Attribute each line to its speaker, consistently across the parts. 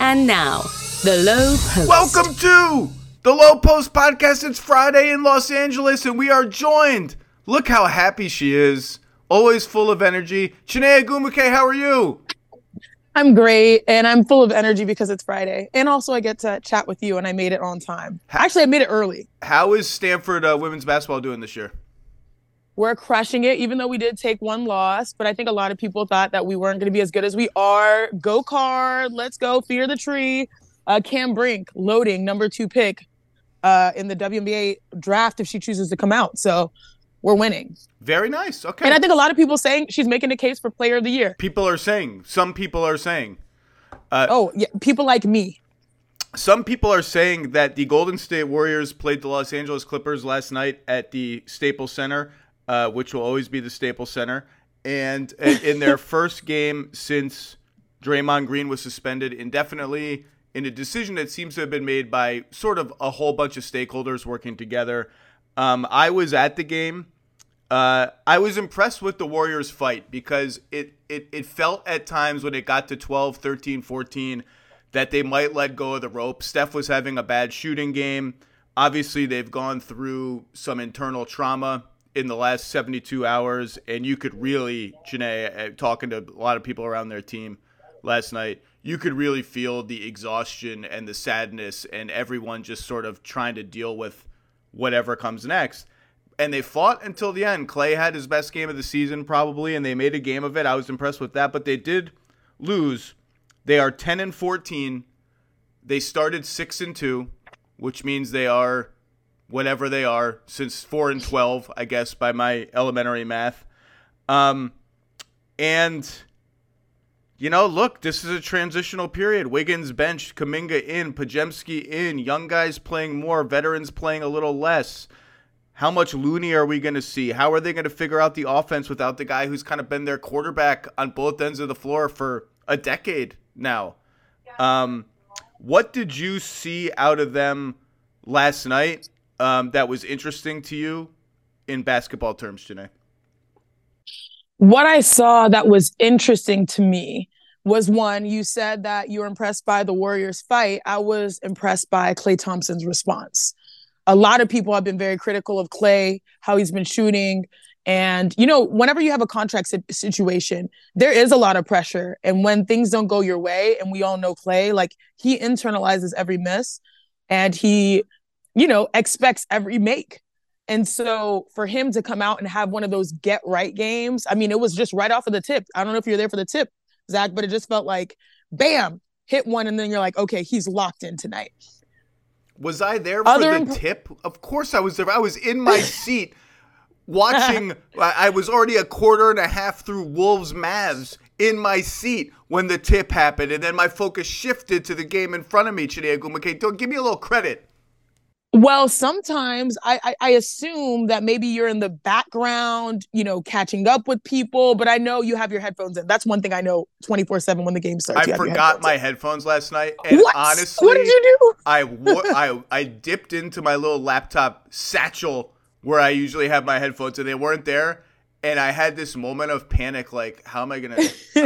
Speaker 1: And now, The Low Post.
Speaker 2: Welcome to The Low Post Podcast. It's Friday in Los Angeles, and we are joined. Look how happy she is. Always full of energy. Chiney Ogwumike, how are you?
Speaker 3: I'm great, and I'm full of energy because it's Friday. And also I get to chat with you, and I made it on time. Actually, I made it early.
Speaker 2: How is Stanford women's basketball doing this year?
Speaker 3: We're crushing it, even though we did take one loss. But I think a lot of people thought that we weren't going to be as good as we are. Go Card, let's go, fear the tree. Cam Brink, loading, number 2 pick in the WNBA draft if she chooses to come out. So we're winning.
Speaker 2: Very nice. Okay.
Speaker 3: And I think a lot of people saying she's making a case for player of the year.
Speaker 2: Some people are saying.
Speaker 3: People like me.
Speaker 2: Some people are saying that the Golden State Warriors played the Los Angeles Clippers last night at the Staples Center, which will always be the Staples Center. And in their first game since Draymond Green was suspended indefinitely, in a decision that seems to have been made by sort of a whole bunch of stakeholders working together. I was at the game. I was impressed with the Warriors' fight because it felt at times when it got to 12, 13, 14 that they might let go of the rope. Steph was having a bad shooting game. Obviously, they've gone through some internal trauma in the last 72 hours, and you could really, Janae, talking to a lot of people around their team last night, you could really feel the exhaustion and the sadness and everyone just sort of trying to deal with whatever comes next. And they fought until the end. Clay had his best game of the season probably, and they made a game of it. I was impressed with that, but they did lose. They are 10-14. They started 6-2, which means they are whatever they are since 4-12, I guess, by my elementary math. And you know, look, this is a transitional period. Wiggins bench, Kuminga in, Podziemski in, young guys playing more, veterans playing a little less. How much Looney are we going to see? How are they going to figure out the offense without the guy who's kind of been their quarterback on both ends of the floor for a decade now? What did you see out of them last night that was interesting to you in basketball terms, Janae?
Speaker 3: What I saw that was interesting to me was, one, you said that you were impressed by the Warriors' fight. I was impressed by Klay Thompson's response. A lot of people have been very critical of Klay, how he's been shooting. And, you know, whenever you have a contract situation, there is a lot of pressure. And when things don't go your way, and we all know Klay, like, he internalizes every miss and he, you know, expects every make. And so for him to come out and have one of those get right games, I mean, it was just right off of the tip. I don't know if you're there for the tip, Zach, but it just felt like, bam, hit one. And then you're like, okay, he's locked in tonight.
Speaker 2: Was I there for the tip? Of course I was there. I was in my seat watching. I was already a quarter and a half through Wolves Mavs in my seat when the tip happened. And then my focus shifted to the game in front of me, Chiney Ogwumike. Don't give me a little credit.
Speaker 3: Well, sometimes I assume that maybe you're in the background, you know, catching up with people, but I know you have your headphones in. That's one thing I know 24/7 when the game starts.
Speaker 2: I forgot my headphones last night. And
Speaker 3: what?
Speaker 2: Honestly,
Speaker 3: what did you do?
Speaker 2: I dipped into my little laptop satchel where I usually have my headphones, and they weren't there. And I had this moment of panic, like, how am I gonna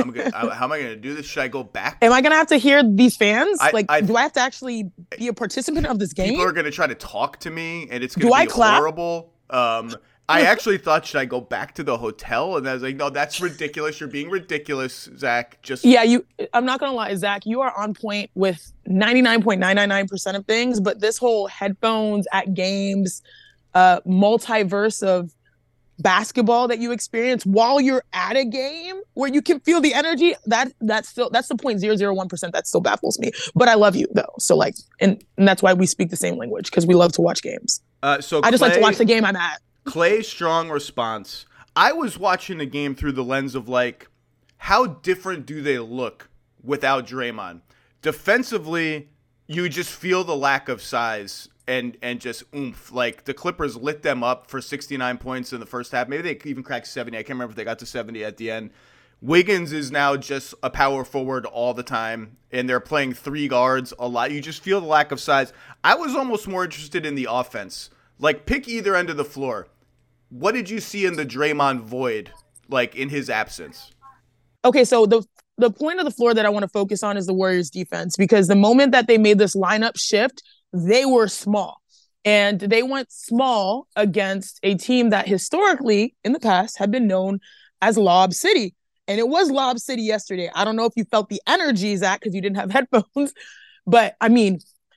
Speaker 2: do this? Should I go back?
Speaker 3: Am I gonna have to hear these fans? Do I have to actually be a participant of this game?
Speaker 2: People are gonna try to talk to me, and it's gonna be horrible. I actually thought, should I go back to the hotel? And I was like, no, that's ridiculous. You're being ridiculous, Zach.
Speaker 3: I'm not gonna lie, Zach. You are on point with 99.999% of things, but this whole headphones at games, multiverse of basketball that you experience while you're at a game where you can feel the energy, that's the 0.001% that still baffles me. But I love you though, so like, and that's why we speak the same language, because we love to watch games. So I just like to watch the game I'm at.
Speaker 2: Clay's strong response. I was watching the game through the lens of like, how different do they look without Draymond? Defensively, you just feel the lack of size and just oomph. Like, the Clippers lit them up for 69 points in the first half. Maybe they even cracked 70. I can't remember if they got to 70 at the end. Wiggins is now just a power forward all the time, and they're playing 3 guards a lot. You just feel the lack of size. I was almost more interested in the offense. Like, pick either end of the floor. What did you see in the Draymond void, like, in his absence?
Speaker 3: Okay, so the the point of the floor that I want to focus on is the Warriors defense, because the moment that they made this lineup shift, they were small. And they went small against a team that historically in the past had been known as Lob City. And it was Lob City yesterday. I don't know if you felt the energy, Zach, because you didn't have headphones. But I mean,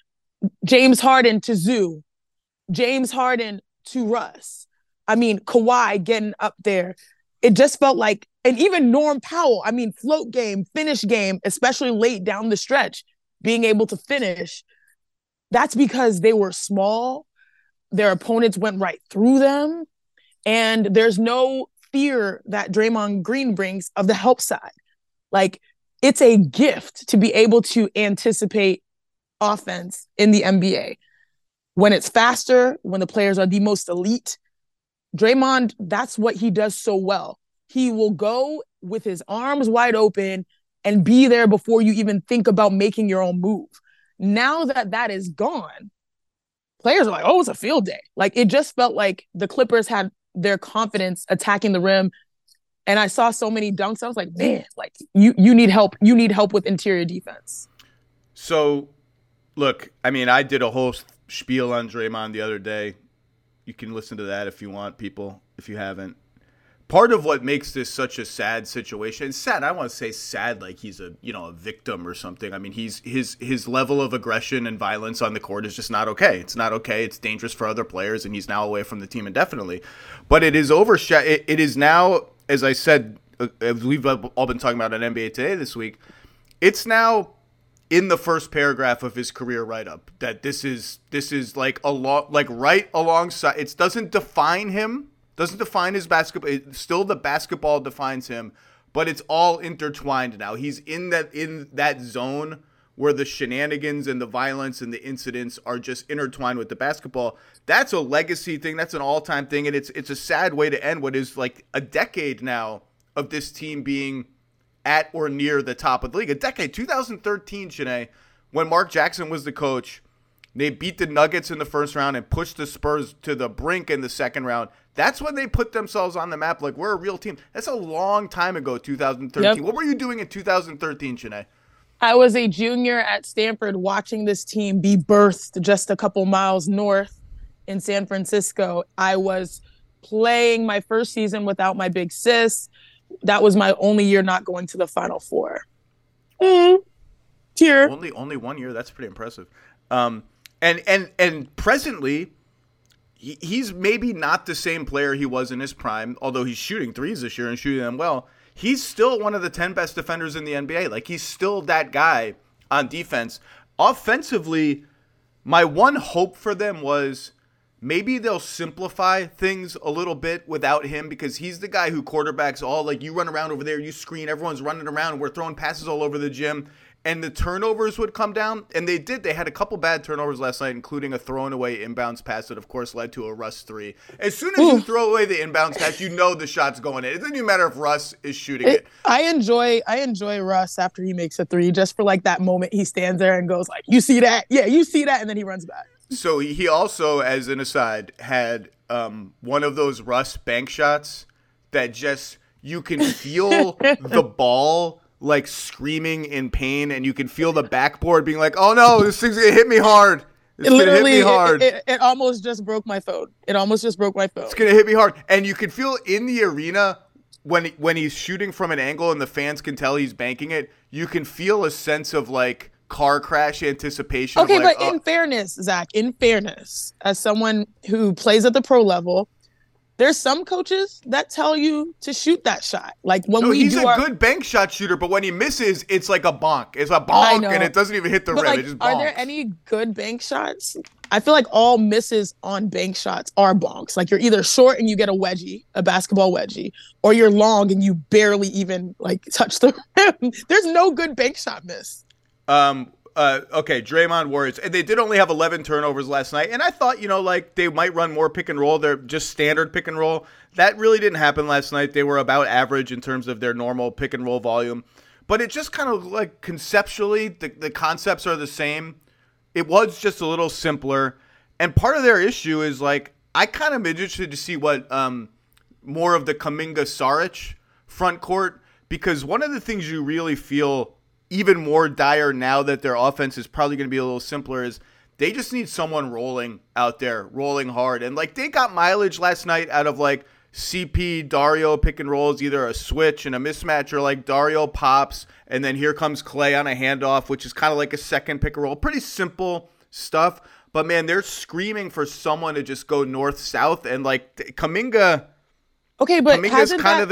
Speaker 3: James Harden to Zoo, James Harden to Russ. I mean, Kawhi getting up there. It just felt like, and even Norm Powell, I mean, float game, finish game, especially late down the stretch, being able to finish. That's because they were small. Their opponents went right through them. And there's no fear that Draymond Green brings of the help side. Like, it's a gift to be able to anticipate offense in the NBA. When it's faster, when the players are the most elite, Draymond, that's what he does so well. He will go with his arms wide open and be there before you even think about making your own move. Now that that is gone, players are like, oh, it's a field day. Like, it just felt like the Clippers had their confidence attacking the rim. And I saw so many dunks. I was like, man, like you need help. You need help with interior defense.
Speaker 2: So, look, I mean, I did a whole spiel on Draymond the other day. You can listen to that if you want, people, if you haven't. Part of what makes this such a sad situation, sad, I don't want to say sad like he's a victim or something. I mean, his level of aggression and violence on the court is just not okay. It's not okay. It's dangerous for other players, and he's now away from the team indefinitely. But it is it is now, as I said, as we've all been talking about on NBA Today this week, it's now in the first paragraph of his career write-up that this is like right alongside. It doesn't define him. Doesn't define his basketball. Still, the basketball defines him, but it's all intertwined now. He's in that zone where the shenanigans and the violence and the incidents are just intertwined with the basketball. That's a legacy thing. That's an all-time thing, and it's a sad way to end what is like a decade now of this team being at or near the top of the league. A decade, 2013, Shanae, when Mark Jackson was the coach. They beat the Nuggets in the first round and pushed the Spurs to the brink in the second round. That's when they put themselves on the map like, we're a real team. That's a long time ago, 2013. Yep. What were you doing in 2013, Shanae?
Speaker 3: I was a junior at Stanford watching this team be birthed just a couple miles north in San Francisco. I was playing my first season without my big sis. That was my only year not going to the Final Four. Tear.
Speaker 2: Only 1 year? That's pretty impressive. And presently, he's maybe not the same player he was in his prime, although he's shooting threes this year and shooting them well. He's still one of the 10 best defenders in the NBA. Like, he's still that guy on defense. Offensively, my one hope for them was maybe they'll simplify things a little bit without him, because he's the guy who quarterbacks all, like, you run around over there, you screen, everyone's running around, and we're throwing passes all over the gym. And the turnovers would come down, and they did. They had a couple bad turnovers last night, including a thrown-away inbounds pass that, of course, led to a Russ 3. As soon as you throw away the inbounds pass, you know the shot's going in. It doesn't even matter if Russ is shooting it.
Speaker 3: I enjoy Russ after he makes a 3, just for, like, that moment he stands there and goes, like, you see that? Yeah, you see that? And then he runs back.
Speaker 2: So he also, as an aside, had one of those Russ bank shots that just you can feel the ball like screaming in pain, and you can feel the backboard being like, oh no, this thing's gonna hit me hard. It's gonna hit me hard.
Speaker 3: It almost just broke my phone. It's
Speaker 2: gonna hit me hard. And you can feel in the arena when he's shooting from an angle and the fans can tell he's banking it, you can feel a sense of like car crash anticipation.
Speaker 3: Okay, but in fairness, Zach, as someone who plays at the pro level, there's some coaches that tell you to shoot that shot. Like
Speaker 2: he's a good bank shot shooter, but when he misses, it's like a bonk. It's a bonk, and it doesn't even hit the rim.
Speaker 3: Like,
Speaker 2: it just bonks.
Speaker 3: Are there any good bank shots? I feel like all misses on bank shots are bonks. Like, you're either short and you get a basketball wedgie, or you're long and you barely even like touch the rim. There's no good bank shot miss.
Speaker 2: Okay, Draymond Warriors. And they did only have 11 turnovers last night. And I thought, like they might run more pick and roll. They're just standard pick and roll. That really didn't happen last night. They were about average in terms of their normal pick and roll volume. But it just kind of like conceptually, the concepts are the same. It was just a little simpler. And part of their issue is like, I kind of am interested to see what more of the Kuminga Saric front court, because one of the things you really feel even more dire now that their offense is probably going to be a little simpler is they just need someone rolling out there, rolling hard. And like they got mileage last night out of like CP, Dario pick and rolls, either a switch and a mismatch or like Dario pops. And then here comes Clay on a handoff, which is kind of like a second pick and roll. Pretty simple stuff. But man, they're screaming for someone to just go north-south. And like Kuminga,
Speaker 3: okay, but
Speaker 2: Kuminga's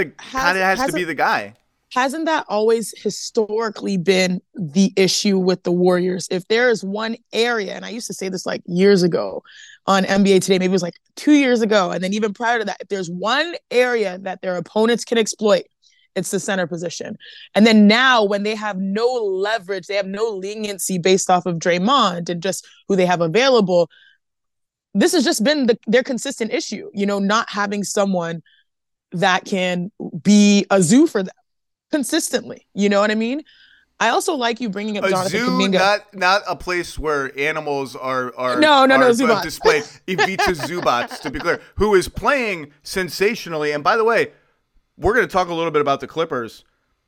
Speaker 2: has to be the guy.
Speaker 3: Hasn't that always historically been the issue with the Warriors? If there is one area, and I used to say this like years ago on NBA Today, maybe it was like 2 years ago, and then even prior to that, if there's one area that their opponents can exploit, it's the center position. And then now when they have no leverage, they have no leniency based off of Draymond and just who they have available, this has just been their consistent issue, you know, not having someone that can be a zoo for them consistently. You know what I mean? I also like you bringing up Jonathan Kuminga.
Speaker 2: Not a place where animals are
Speaker 3: Zubats.
Speaker 2: displayed. Ivica Zubats, to be clear, who is playing sensationally. And by the way, we're going to talk a little bit about the Clippers.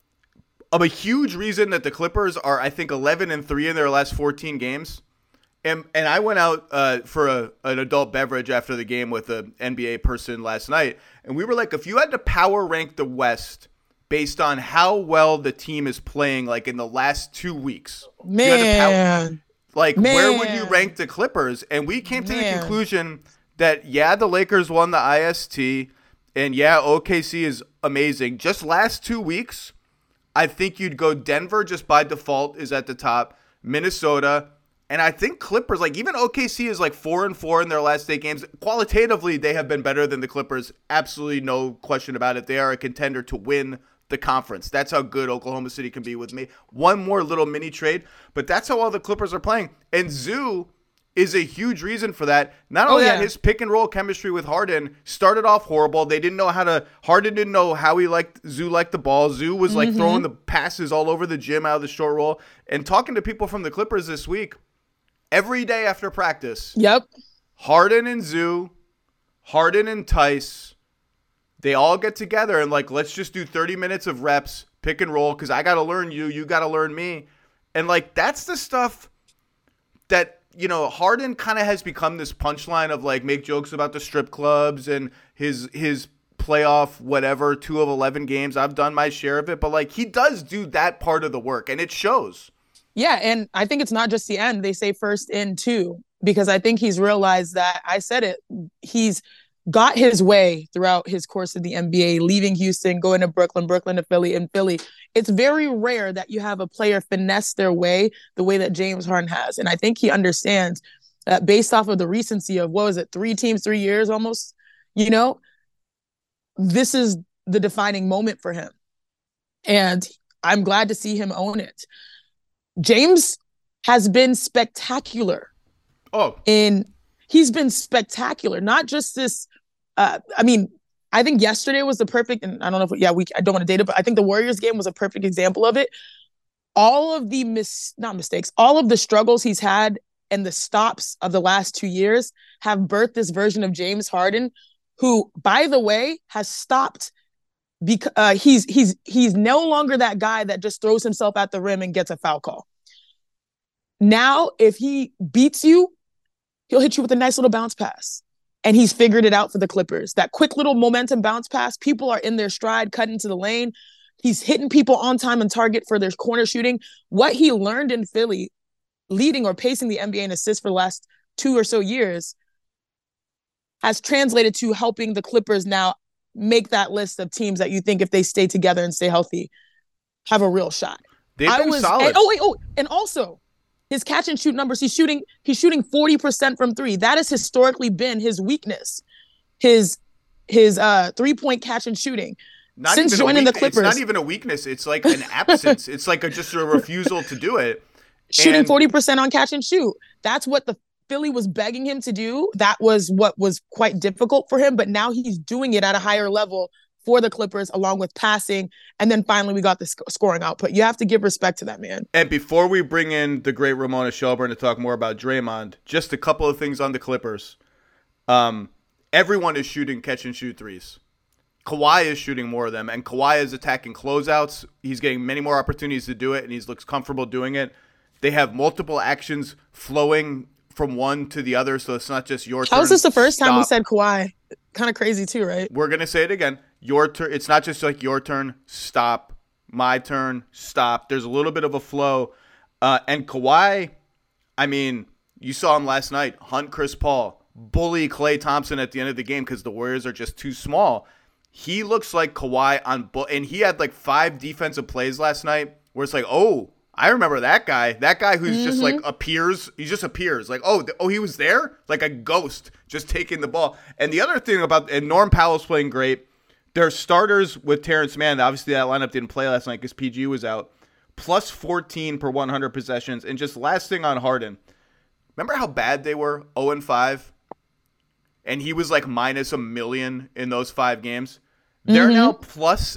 Speaker 2: A huge reason that the Clippers are, I think, 11-3 in their last 14 games. And I went out for an adult beverage after the game with an NBA person last night. And we were like, if you had to power rank the West based on how well the team is playing, like in the last 2 weeks, where would you rank the Clippers? And we came to the conclusion that, yeah, the Lakers won the IST, and yeah, OKC is amazing. Just last 2 weeks, I think you'd go Denver just by default is at the top, Minnesota, and I think Clippers, like even OKC is like 4-4 in their last 8 games. Qualitatively, they have been better than the Clippers. Absolutely no question about it. They are a contender to win the conference. That's how good Oklahoma City can be with me. One more little mini trade, but that's how all the Clippers are playing. And Zoo is a huge reason for that. Not only that, his pick and roll chemistry with Harden started off horrible. Harden didn't know how Zoo liked the ball. Zoo was like throwing the passes all over the gym out of the short roll. And talking to people from the Clippers this week, every day after practice, Harden and Zoo, Harden and Tice, they all get together and like, let's just do 30 minutes of reps, pick and roll, because I got to learn you got to learn me. And like, that's the stuff that, you know, Harden kind of has become this punchline of like, make jokes about the strip clubs and his playoff, whatever, 2 of 11 games. I've done my share of it, but like, he does do that part of the work and it shows.
Speaker 3: Yeah, and I think it's not just the end. They say first in too, because I think he's realized that, I said it, he's got his way throughout his course of the NBA, leaving Houston, going to Brooklyn to Philly, and Philly. It's very rare that you have a player finesse their way the way that James Harden has. And I think he understands that based off of the recency of, 3 teams, 3 years almost, you know, this is the defining moment for him. And I'm glad to see him own it. James has been spectacular. He's been spectacular. Not just this. I think yesterday was the perfect, and I don't know if I don't want to date it, but I think the Warriors game was a perfect example of it. All of the all of the struggles he's had and the stops of the last 2 years have birthed this version of James Harden, who, by the way, has stopped because he's no longer that guy that just throws himself at the rim and gets a foul call. Now, if he beats you, he'll hit you with a nice little bounce pass. And he's figured it out for the Clippers. That quick little momentum bounce pass, people are in their stride, cutting into the lane. He's hitting people on time and target for their corner shooting. What he learned in Philly, leading or pacing the NBA in assists for the last 2 or so years, has translated to helping the Clippers now make that list of teams that you think, if they stay together and stay healthy, have a real shot.
Speaker 2: They've been solid.
Speaker 3: And also, his catch and shoot numbers, he's shooting 40% from 3. That has historically been his weakness. His 3-point catch and shooting. Since joining the Clippers.
Speaker 2: It's not even a weakness. It's like an absence. It's like just a refusal to do it.
Speaker 3: Shooting 40% on catch and shoot. That's what the Philly was begging him to do. That was what was quite difficult for him. But now he's doing it at a higher level for the Clippers, along with passing. And then finally we got the scoring output. You have to give respect to that man.
Speaker 2: And before we bring in the great Ramona Shelburne to talk more about Draymond, just a couple of things on the Clippers. Everyone is shooting catch and shoot threes. Kawhi is shooting more of them, and Kawhi is attacking closeouts. He's getting many more opportunities to do it, and he looks comfortable doing it. They have multiple actions flowing from one to the other, so it's not just your turn.
Speaker 3: How is this the first time we said Kawhi? Kind of crazy too, right?
Speaker 2: We're going to say it again. Your turn. It's not just like your turn, stop. My turn, stop. There's a little bit of a flow. And Kawhi, I mean, you saw him last night. Hunt Chris Paul. Bully Klay Thompson at the end of the game because the Warriors are just too small. He looks like Kawhi and he had like 5 defensive plays last night where it's like, oh, I remember that guy. That guy who's just like appears. He just appears like, oh, he was there? Like a ghost just taking the ball. And the other thing and Norm Powell's playing great. Their starters with Terrence Mann, obviously that lineup didn't play last night because PG was out, plus 14 per 100 possessions. And just last thing on Harden. Remember how bad they were? 0-5? And he was like minus $1 million in those 5 games. They're now plus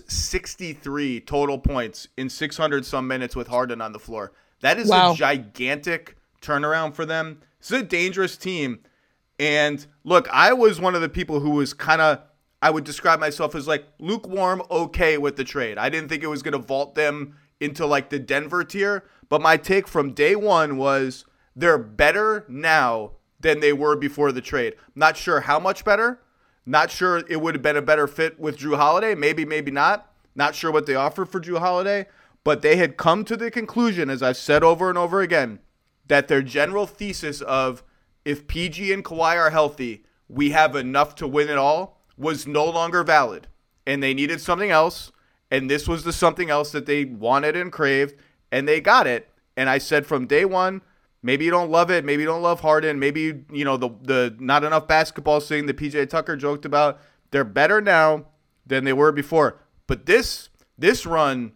Speaker 2: 63 total points in 600 some minutes with Harden on the floor. That is a gigantic turnaround for them. It's a dangerous team. And look, I was one of the people who was kind of, I would describe myself as like lukewarm, okay with the trade. I didn't think it was going to vault them into like the Denver tier. But my take from day one was they're better now than they were before the trade. Not sure how much better. Not sure it would have been a better fit with Jrue Holiday. Maybe, maybe not. Not sure what they offered for Jrue Holiday. But they had come to the conclusion, as I've said over and over again, that their general thesis of if PG and Kawhi are healthy, we have enough to win it all was no longer valid. And they needed something else. And this was the something else that they wanted and craved. And they got it. And I said from day one, maybe you don't love it. Maybe you don't love Harden. Maybe, you know, the not enough basketball thing that PJ Tucker joked about. They're better now than they were before. But this run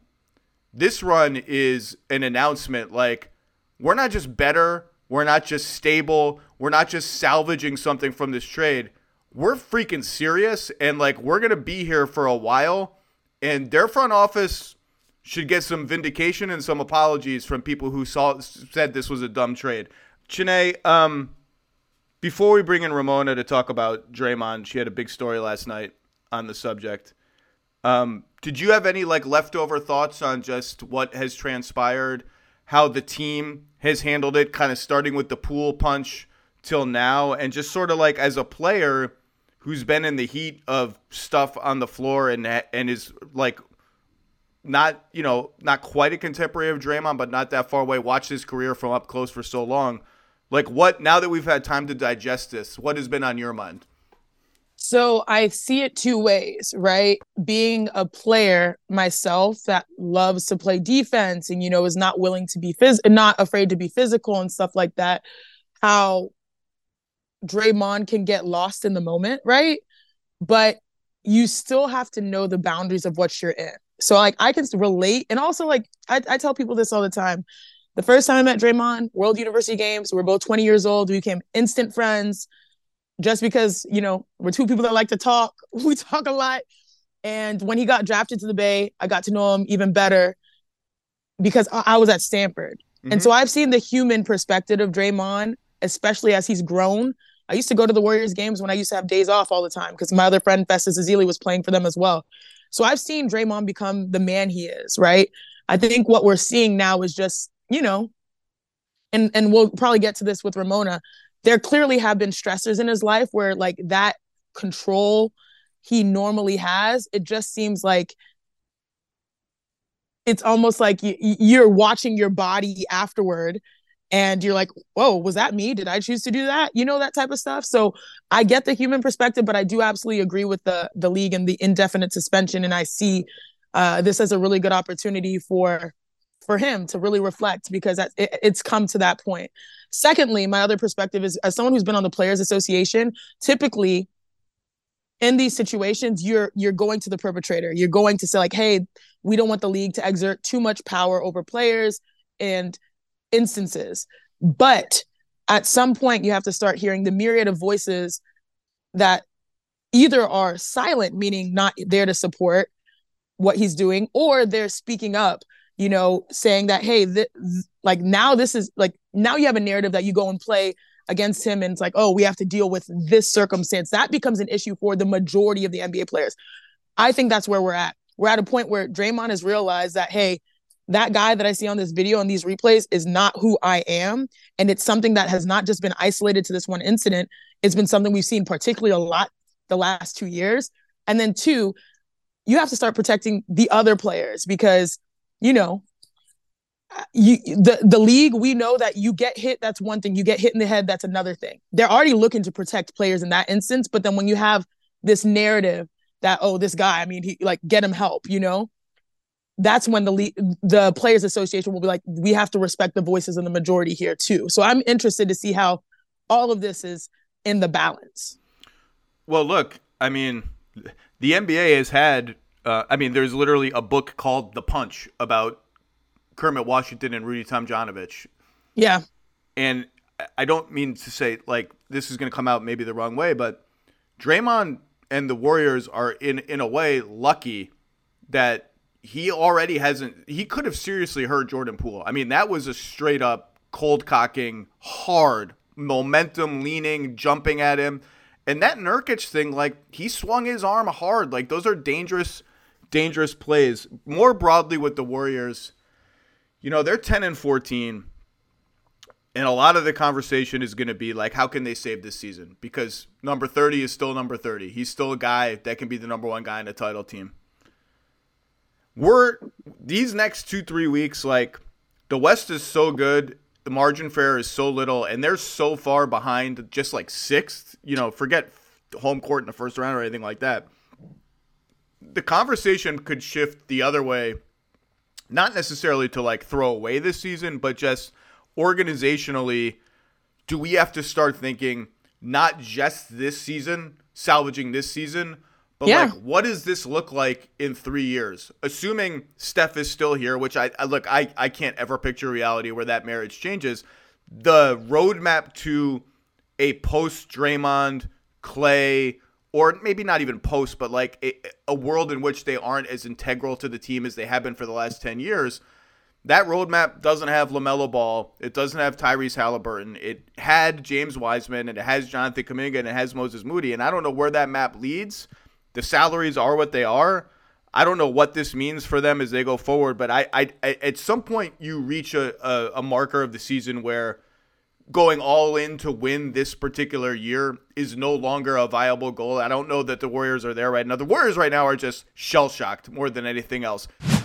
Speaker 2: is an announcement. Like, we're not just better. We're not just stable. We're not just salvaging something from this trade. We're freaking serious. And, like, we're going to be here for a while. And their front office should get some vindication and some apologies from people who said this was a dumb trade. Chiney, before we bring in Ramona to talk about Draymond, she had a big story last night on the subject. Did you have any like leftover thoughts on just what has transpired, how the team has handled it, kind of starting with the pool punch till now, and just sort of like as a player who's been in the heat of stuff on the floor and is like not quite a contemporary of Draymond, but not that far away, watched his career from up close for so long. Like, what, now that we've had time to digest this, what has been on your mind?
Speaker 3: So I see it 2 ways, right? Being a player myself that loves to play defense and, you know, is not willing to be not afraid to be physical and stuff like that, how Draymond can get lost in the moment, right? But you still have to know the boundaries of what you're in. So, like, I can relate. And also, like, I tell people this all the time. The first time I met Draymond, World University Games, we were both 20 years old. We became instant friends just because, you know, we're 2 people that like to talk. We talk a lot. And when he got drafted to the Bay, I got to know him even better because I was at Stanford. Mm-hmm. And so I've seen the human perspective of Draymond, especially as he's grown. I used to go to the Warriors games when I used to have days off all the time because my other friend, Festus Ezeli, was playing for them as well. So I've seen Draymond become the man he is, right? I think what we're seeing now is just, you know, and we'll probably get to this with Ramona. There clearly have been stressors in his life where like that control he normally has, it just seems like it's almost like you're watching your body afterward and you're like, whoa, was that me? Did I choose to do that? You know, that type of stuff. So I get the human perspective, but I do absolutely agree with the league and the indefinite suspension. And I see this as a really good opportunity for him to really reflect because it's come to that point. Secondly, my other perspective is as someone who's been on the Players Association, typically in these situations, you're going to the perpetrator. You're going to say like, hey, we don't want the league to exert too much power over players and instances. But at some point, you have to start hearing the myriad of voices that either are silent, meaning not there to support what he's doing, or they're speaking up, you know, saying that, hey, like now this is like, now you have a narrative that you go and play against him and it's like, oh, we have to deal with this circumstance. That becomes an issue for the majority of the NBA players. I think that's where we're at. We're at a point where Draymond has realized that, hey, that guy that I see on this video and these replays is not who I am. And it's something that has not just been isolated to this one incident. It's been something we've seen particularly a lot the last 2 years. And then two, you have to start protecting the other players because, you know, the league, we know that you get hit, that's one thing. You get hit in the head, that's another thing. They're already looking to protect players in that instance. But then when you have this narrative that, oh, this guy, I mean, he like, get him help, you know, that's when the Players Association will be like, we have to respect the voices of the majority here too. So I'm interested to see how all of this is in the balance.
Speaker 2: Well, look, I mean, the NBA has had, there's literally a book called The Punch about Kermit Washington and Rudy Tomjanovich.
Speaker 3: Yeah.
Speaker 2: And I don't mean to say, like, this is going to come out maybe the wrong way, but Draymond and the Warriors are, in a way, lucky that he could have seriously hurt Jordan Poole. I mean, that was a straight up cold cocking, hard, momentum leaning, jumping at him. And that Nurkic thing, like, he swung his arm hard. Like, those are dangerous, dangerous plays. More broadly with the Warriors, you know, they're 10-14. And a lot of the conversation is going to be like, how can they save this season? Because number 30 is still number 30. He's still a guy that can be the number one guy in a title team. These next 2-3 weeks, like, the West is so good, the margin for error is so little, and they're so far behind, just like sixth, you know, forget home court in the first round or anything like that. The conversation could shift the other way, not necessarily to like throw away this season, but just organizationally, do we have to start thinking not just this season, salvaging this season, but like, what does this look like in 3 years? Assuming Steph is still here, which I can't ever picture a reality where that marriage changes. The roadmap to a post-Draymond, Clay, or maybe not even post, but like a world in which they aren't as integral to the team as they have been for the last 10 years, that roadmap doesn't have LaMelo Ball. It doesn't have Tyrese Halliburton. It had James Wiseman, and it has Jonathan Kuminga, and it has Moses Moody. And I don't know where that map leads. The salaries are what they are. I don't know what this means for them as they go forward, but I at some point you reach a marker of the season where going all in to win this particular year is no longer a viable goal. I don't know that the Warriors are there right now. The Warriors right now are just shell-shocked more than anything else.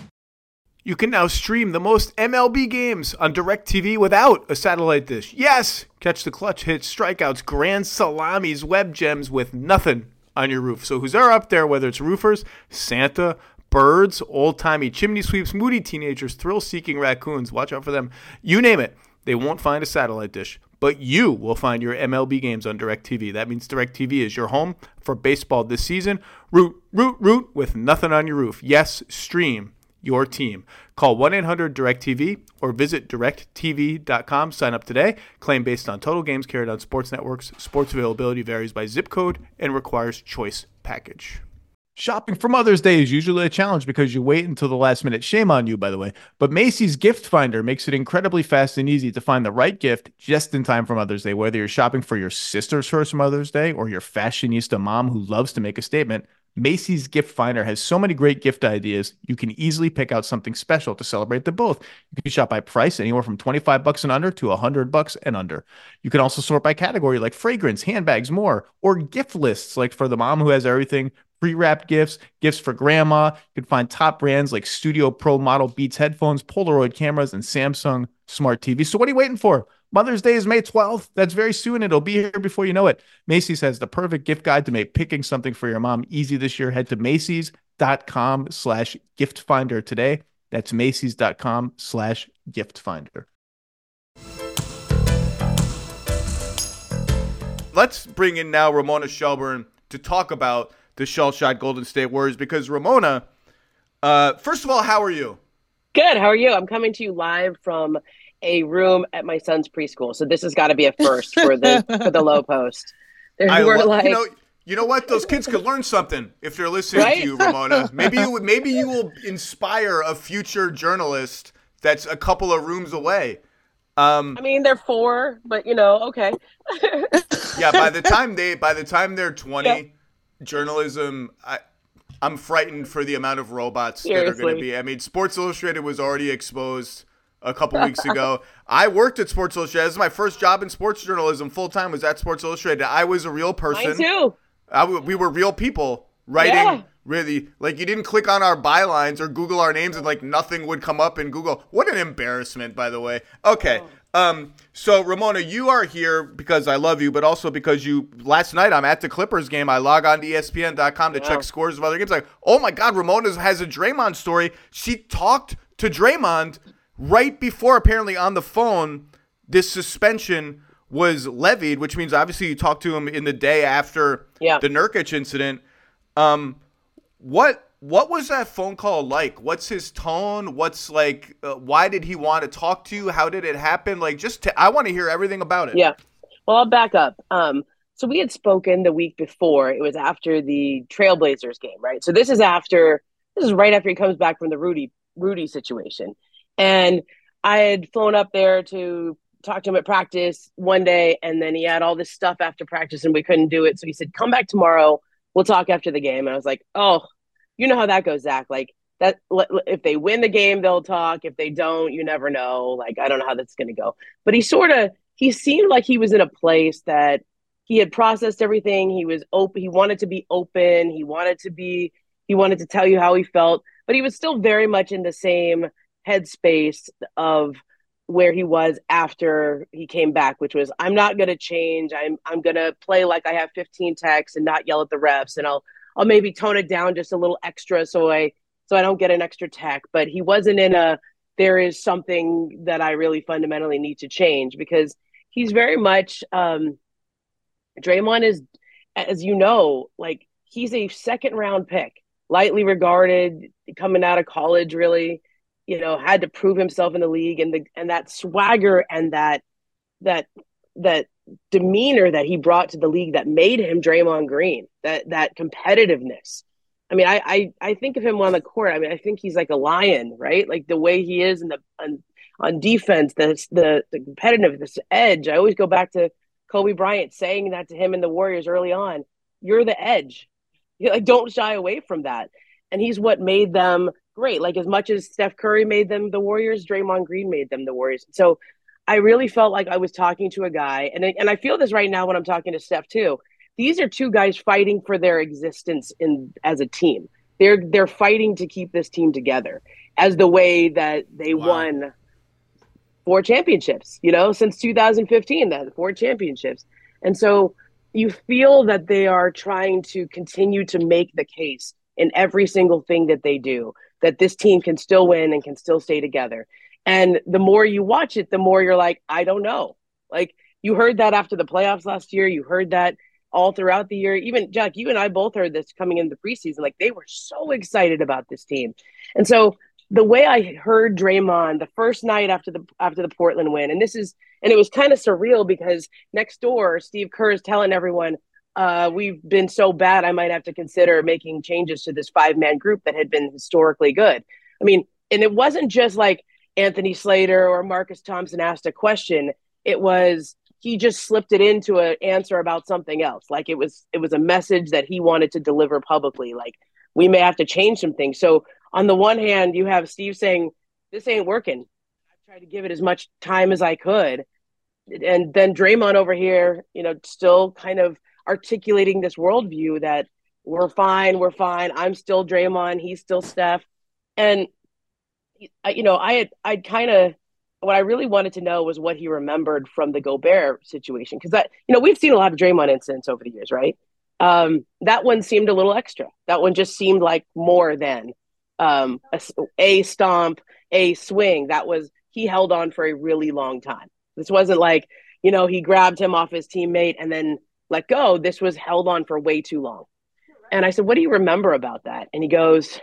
Speaker 2: You can now stream the most MLB games on DirecTV without a satellite dish. Yes! Catch the clutch hits, strikeouts, grand salamis, web gems with nothing on your roof. So who's there up there, whether it's roofers, Santa, birds, old-timey chimney sweeps, moody teenagers, thrill-seeking raccoons, watch out for them. You name it, they won't find a satellite dish. But you will find your MLB games on DirecTV. That means DirecTV is your home for baseball this season. Root, root, root with nothing on your roof. Yes, stream your team. Call 1-800-DIRECTV or visit directtv.com. Sign up today. Claim based on total games carried on sports networks. Sports availability varies by zip code and requires choice package. Shopping for Mother's Day is usually a challenge because you wait until the last minute. Shame on you, by the way. But Macy's Gift Finder makes it incredibly fast and easy to find the right gift just in time for Mother's Day. Whether you're shopping for your sister's first Mother's Day or your fashionista mom who loves to make a statement, Macy's Gift Finder has so many great gift ideas, you can easily pick out something special to celebrate them both. You can shop by price, anywhere from $25 and under to $100 and under. You can also sort by category like fragrance, handbags, more, or gift lists like for the mom who has everything, pre-wrapped gifts, gifts for grandma. You can find top brands like Studio Pro model Beats headphones, Polaroid cameras, and Samsung smart TVs. So what are you waiting for? Mother's Day is May 12th. That's very soon. It'll be here before you know it. Macy's has the perfect gift guide to make picking something for your mom easy this year. Head to Macy's.com/gift finder today. That's Macy's.com/gift finder. Let's bring in now Ramona Shelburne to talk about the shell-shot Golden State Warriors, because Ramona, first of all, how are you?
Speaker 4: Good. How are you? I'm coming to you live from a room at my son's preschool, so this has got to be a first for the Low Post. You
Speaker 2: know what? Those kids could learn something if they're listening to you, Ramona. Maybe you will inspire a future journalist that's a couple of rooms away.
Speaker 4: I mean, they're 4, but okay.
Speaker 2: Yeah, by the time they're 20, journalism. I'm frightened for the amount of robots that are going to
Speaker 4: Seriously.
Speaker 2: be. I mean, Sports Illustrated was already exposed a couple weeks ago. I worked at Sports Illustrated. This is my first job in sports journalism full time, was at Sports Illustrated. I was a real person.
Speaker 4: Mine too.
Speaker 2: We were real people writing.
Speaker 4: Yeah.
Speaker 2: Really, like, you didn't click on our bylines or Google our names and like nothing would come up in Google. What an embarrassment, by the way. Okay. So Ramona, you are here because I love you, but also because last night I'm at the Clippers game. I log on to ESPN.com to check scores of other games. Like, oh my God, Ramona has a Draymond story. She talked to Draymond right before, apparently on the phone, this suspension was levied, which means obviously you talked to him in the day after the Nurkic incident. What was that phone call like? What's his tone? What's like, why did he want to talk to you? How did it happen? Like, I want to hear everything about it.
Speaker 4: Yeah. Well, I'll back up. So we had spoken the week before. It was after the Trailblazers game, right? So this is right after he comes back from the Rudy situation. And I had flown up there to talk to him at practice one day, and then he had all this stuff after practice and we couldn't do it. So he said, come back tomorrow. We'll talk after the game. And I was like, oh, you know how that goes, Zach. Like, that, if they win the game, they'll talk. If they don't, you never know. Like, I don't know how that's going to go. But he seemed like he was in a place that he had processed everything. He was open. He wanted to be open. He wanted to tell you how he felt, but he was still very much in the same headspace of where he was after he came back, which was, I'm not going to change. I'm going to play like I have 15 techs and not yell at the refs. And I'll maybe tone it down just a little extra so I don't get an extra tech. But he wasn't there is something that I really fundamentally need to change, because he's very much, Draymond is, as you know, like, he's a second round pick, lightly regarded, coming out of college, really, had to prove himself in the league, and that swagger and that demeanor that he brought to the league that made him Draymond Green, that competitiveness. I mean, I think of him on the court. I mean, I think he's like a lion, right? Like the way he is on defense, the competitiveness, this edge. I always go back to Kobe Bryant saying that to him in the Warriors early on. You're the edge. Like, don't shy away from that. And he's what made them great. Like, as much as Steph Curry made them the Warriors, Draymond Green made them the Warriors. So I really felt like I was talking to a guy, and I feel this right now when I'm talking to Steph too. These are two guys fighting for their existence as a team. They're fighting to keep this team together, as the way that they won 4 championships, since 2015, that 4 championships. And so you feel that they are trying to continue to make the case in every single thing that they do, that this team can still win and can still stay together. And the more you watch it, the more you're like, I don't know. Like, you heard that after the playoffs last year. You heard that all throughout the year. Even, Jack, you and I both heard this coming into the preseason. Like, they were so excited about this team. And so the way I heard Draymond the first night after the Portland win, and it was kind of surreal, because next door, Steve Kerr is telling everyone, we've been so bad, I might have to consider making changes to this 5-man group that had been historically good. I mean, and it wasn't just like Anthony Slater or Marcus Thompson asked a question. It was, he just slipped it into an answer about something else. Like, it was a message that he wanted to deliver publicly. Like, we may have to change some things. So on the one hand, you have Steve saying, this ain't working. I tried to give it as much time as I could. And then Draymond over here, still kind of articulating this worldview that we're fine. I'm still Draymond. He's still Steph. And, I'd kind of, what I really wanted to know was what he remembered from the Gobert situation. Because we've seen a lot of Draymond incidents over the years, right? That one seemed a little extra. That one just seemed like more than a stomp, a swing. He held on for a really long time. This wasn't like, he grabbed him off his teammate and then let go. This was held on for way too long. And I said, what do you remember about that? And he goes,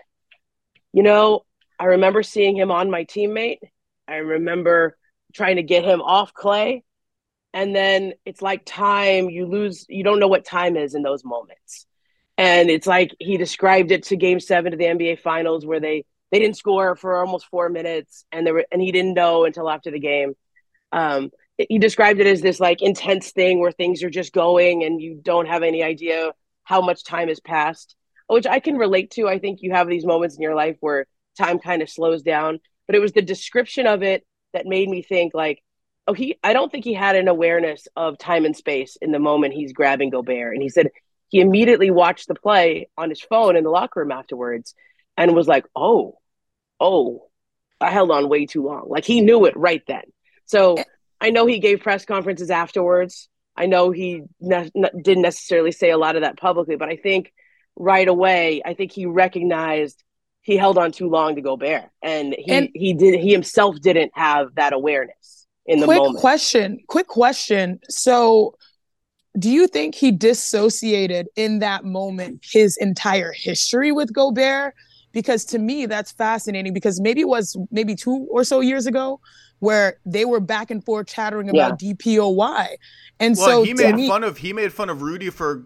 Speaker 4: I remember seeing him on my teammate. I remember trying to get him off Clay. And then it's like time, you don't know what time is in those moments. And it's like, he described it to Game 7 of the NBA Finals, where they didn't score for almost 4 minutes, and he didn't know until after the game. He described it as this like intense thing where things are just going and you don't have any idea how much time has passed. which I can relate to. I think you have these moments in your life where time kind of slows down, but it was the description of it that made me think like, oh, I don't think he had an awareness of time and space in the moment he's grabbing Gobert. And he said he immediately watched the play on his phone in the locker room afterwards and was like, oh, I held on way too long. Like he knew it right then. So I know he gave press conferences afterwards. I know he didn't necessarily say a lot of that publicly, but I think right away, I think he recognized he held on too long to Gobert, and he himself didn't have that awareness in the moment.
Speaker 3: Quick question. So do you think he dissociated in that moment his entire history with Gobert? Because to me, that's fascinating, because maybe it was 2 or so years ago where they were back and forth chattering about DPOY. And so
Speaker 2: he made fun of Rudy for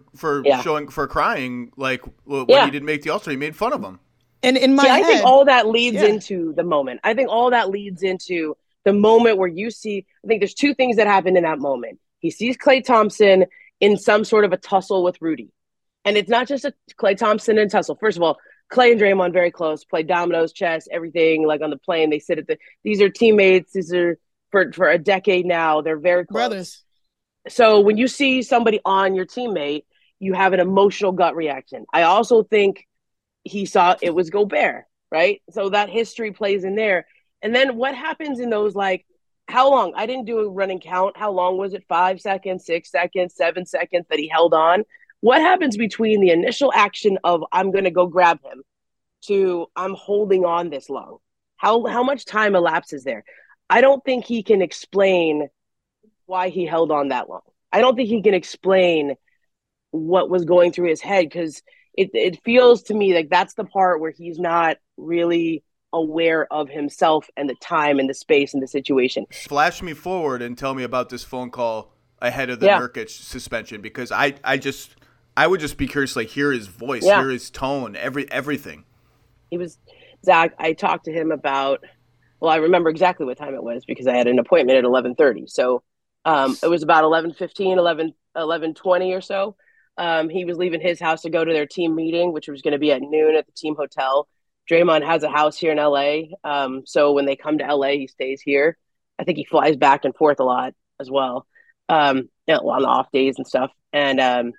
Speaker 2: crying, like when he didn't make the All-Star. He made fun of him.
Speaker 3: And in my head,
Speaker 4: I think all that leads into the moment. I think all that leads into the moment where you see, I think there's two things that happen in that moment. He sees Klay Thompson in some sort of a tussle with Rudy. And it's not just a Klay Thompson and tussle. First of all, Klay and Draymond very close, play dominoes, chess, everything, like on the plane. They sit these are teammates. These are for a decade now. They're very close.
Speaker 3: Brothers.
Speaker 4: So when you see somebody on your teammate, you have an emotional gut reaction. I also think he saw it was Gobert, right? So that history plays in there. And then what happens in those, like, how long? I didn't do a running count. How long was it? 5 seconds, 6 seconds, 7 seconds that he held on? What happens between the initial action of I'm going to go grab him to I'm holding on this long? How much time elapses there? I don't think he can explain why he held on that long. I don't think he can explain what was going through his head, because it feels to me like that's the part where he's not really aware of himself and the time and the space and the situation.
Speaker 2: Flash me forward and tell me about this phone call ahead of the Nurkic suspension, because I would just be curious, like, hear his voice, hear his tone, everything.
Speaker 4: He was, Zach, I talked to him about, well, I remember exactly what time it was because I had an appointment at 11:30. So it was about 11:15, 11:20 or so. He was leaving his house to go to their team meeting, which was going to be at noon at the team hotel. Draymond has a house here in LA. So when they come to LA, he stays here. I think he flies back and forth a lot as well, on the off days and stuff. And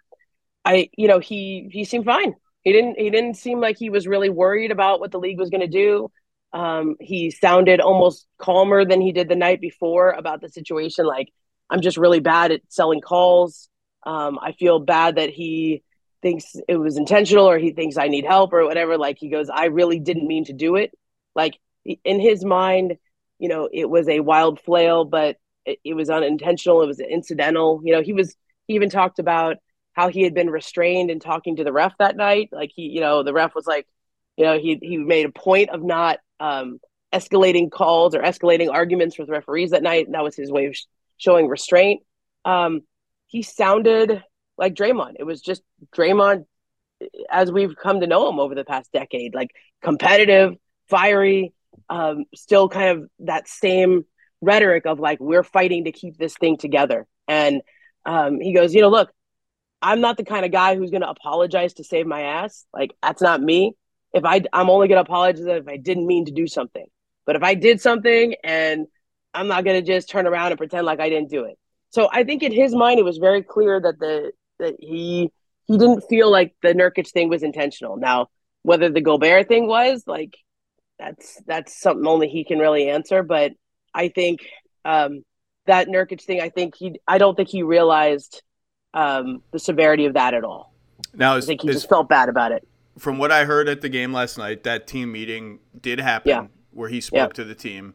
Speaker 4: he seemed fine. He didn't seem like he was really worried about what the league was going to do. He sounded almost calmer than he did the night before about the situation. Like, I'm just really bad at selling calls. I feel bad that he thinks it was intentional, or he thinks I need help or whatever. Like, he goes, I really didn't mean to do it. Like, in his mind, it was a wild flail, but it was unintentional. It was incidental. He even talked about how he had been restrained in talking to the ref that night. Like, the ref was like, he made a point of not escalating calls or escalating arguments with referees that night. And that was his way of showing restraint. He sounded like Draymond. It was just Draymond as we've come to know him over the past decade, like competitive, fiery, still kind of that same rhetoric of like, we're fighting to keep this thing together. And he goes, look, I'm not the kind of guy who's going to apologize to save my ass. Like, that's not me. I'm only going to apologize if I didn't mean to do something. But if I did something, and I'm not going to just turn around and pretend like I didn't do it. So I think in his mind, it was very clear that he didn't feel like the Nurkic thing was intentional. Now, whether the Gobert thing was, like, that's something only he can really answer. But I think that Nurkic thing, I don't think he realized the severity of that at all.
Speaker 2: Now,
Speaker 4: I think he just felt bad about it.
Speaker 2: From what I heard at the game last night, that team meeting did happen where he spoke to the team.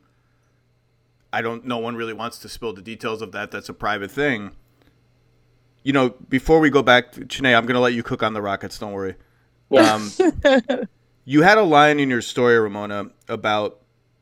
Speaker 2: No one really wants to spill the details of that. That's a private thing. Before we go back, Chiney, I'm going to let you cook on the Rockets. Don't worry. Yeah. You had a line in your story, Ramona, about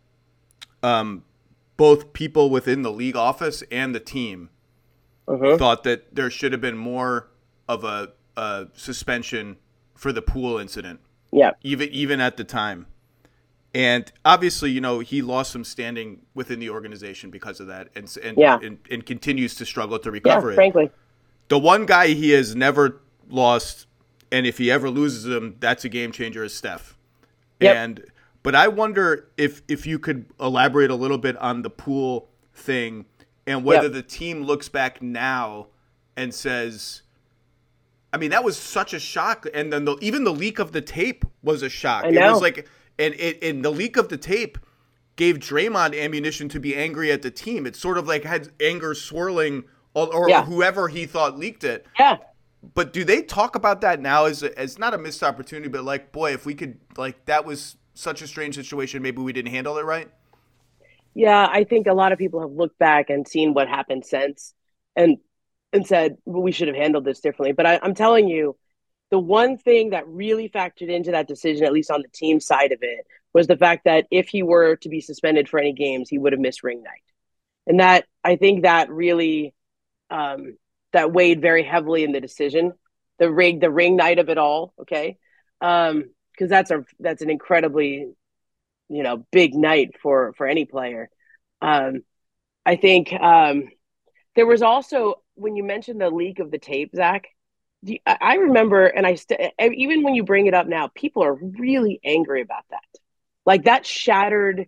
Speaker 2: both people within the league office and the team thought that there should have been more of a suspension for the Poole incident. Yeah. Even at the time. And obviously, he lost some standing within the organization because of that, and continues to struggle to recover it.
Speaker 4: Frankly,
Speaker 2: the one guy he has never lost And if he ever loses them, that's a game changer as Steph.
Speaker 4: Yep.
Speaker 2: But I wonder if you could elaborate a little bit on the Poole thing and whether the team looks back now and says, I mean, that was such a shock. And then even the leak of the tape was a shock.
Speaker 4: I know.
Speaker 2: It was like, and the leak of the tape gave Draymond ammunition to be angry at the team. It sort of like had anger swirling or whoever he thought leaked it.
Speaker 4: Yeah.
Speaker 2: But do they talk about that now as not a missed opportunity, but like, boy, if we could, like, that was such a strange situation, maybe we didn't handle it right?
Speaker 4: Yeah, I think a lot of people have looked back and seen what happened since and said, well, we should have handled this differently. But I'm telling you, the one thing that really factored into that decision, at least on the team side of it, was the fact that if he were to be suspended for any games, he would have missed ring night. And that, I think that really that weighed very heavily in the decision, the ring night of it all. Okay. Because that's an incredibly, big night for any player. I think there was also, when you mentioned the leak of the tape, Zach, I remember, and even when you bring it up now, people are really angry about that. Like, that shattered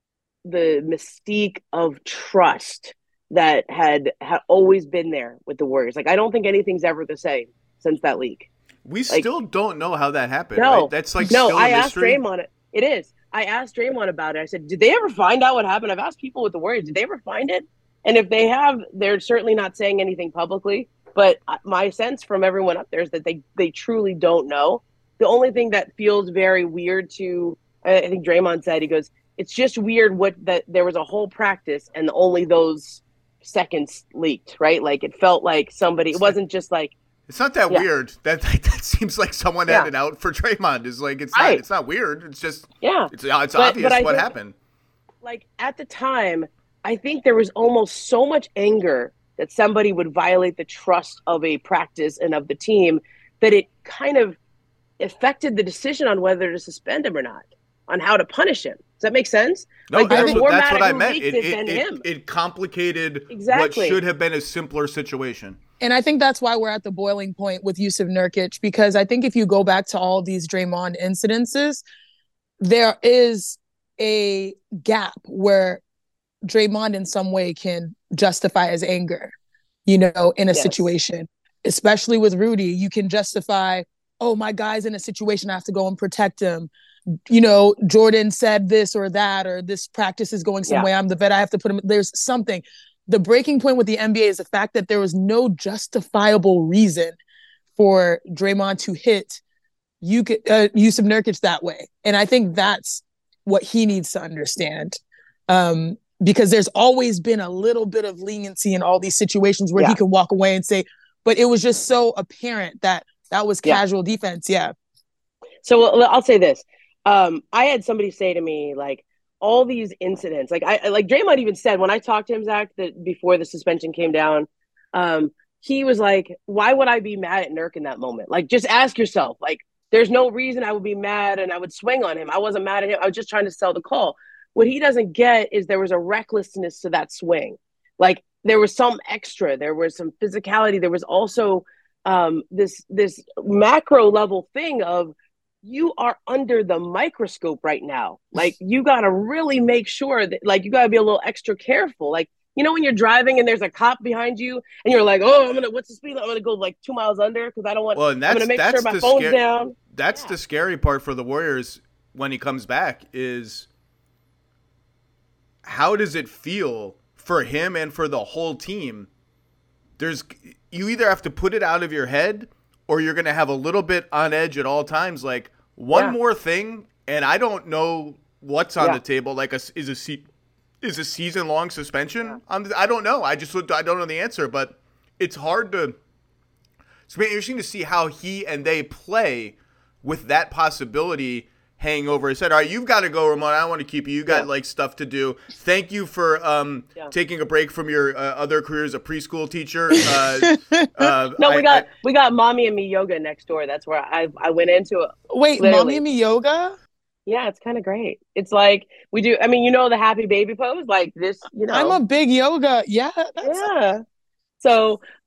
Speaker 4: the mystique of trust that had always been there with the Warriors. Like, I don't think anything's ever the same since that leak.
Speaker 2: We still don't know how that happened.
Speaker 4: No,
Speaker 2: right? That's like
Speaker 4: no.
Speaker 2: Still a
Speaker 4: I asked
Speaker 2: mystery.
Speaker 4: Draymond. It is. I asked Draymond about it. I said, "Did they ever find out what happened?" I've asked people with the Warriors, "Did they ever find it?" And if they have, they're certainly not saying anything publicly. But my sense from everyone up there is that they truly don't know. The only thing that feels very weird to, I think Draymond said, he goes, "It's just weird that there was a whole practice and only those seconds leaked, right? Like, it felt like somebody. It wasn't just like."
Speaker 2: It's not that weird. That seems like someone had it out for Draymond. It's like it's not weird. It's just it's obvious what happened.
Speaker 4: Like, at the time, I think there was almost so much anger that somebody would violate the trust of a practice and of the team that it kind of affected the decision on whether to suspend him or not, on how to punish him. Does that make sense?
Speaker 2: No,
Speaker 4: that's
Speaker 2: what I meant.
Speaker 4: It
Speaker 2: complicated what should have been a simpler situation.
Speaker 3: And I think that's why we're at the boiling point with Jusuf Nurkic, because I think if you go back to all these Draymond incidences, there is a gap where Draymond in some way can justify his anger, in a situation, especially with Rudy. You can justify, oh, my guy's in a situation, I have to go and protect him. Jordan said this or that, or this practice is going some way. I'm the vet, I have to put him. There's something. The breaking point with the NBA is the fact that there was no justifiable reason for Draymond to hit Jusuf Nurkic that way. And I think that's what he needs to understand. Because there's always been a little bit of leniency in all these situations where he can walk away and say, but it was just so apparent that was casual defense. Yeah.
Speaker 4: So I'll say this. I had somebody say to me, like, all these incidents, like Draymond even said when I talked to him, Zach, that before the suspension came down, he was like, why would I be mad at Nurk in that moment? Like, just ask yourself, like, there's no reason I would be mad and I would swing on him. I wasn't mad at him. I was just trying to sell the call. What he doesn't get is there was a recklessness to that swing. Like, there was some extra, there was some physicality. There was also this macro level thing of, you are under the microscope right now. Like, you got to really make sure that, like, you got to be a little extra careful. Like, when you're driving and there's a cop behind you and you're like, oh, what's the speed? I'm going to go like 2 miles under because I don't want, I'm going to make sure my phone's down.
Speaker 2: That's the scary part for the Warriors when he comes back is, how does it feel for him and for the whole team? You either have to put it out of your head or you're going to have a little bit on edge at all times. Like, one more thing, and I don't know what's on the table. Like, is a season-long suspension? I don't know. I don't know the answer, but it's hard to – it's interesting to see how he and they play with that possibility hanging over his head. All right, you've got to go, Ramon. I don't want to keep you. You got like stuff to do. Thank you for taking a break from your other career as a preschool teacher.
Speaker 4: No, we got Mommy and Me yoga next door. That's where I went into it.
Speaker 3: Wait, literally. Mommy and Me yoga?
Speaker 4: Yeah, it's kind of great. It's like we do. I mean, the happy baby pose, like this.
Speaker 3: I'm a big yoga. Yeah.
Speaker 4: Yeah. So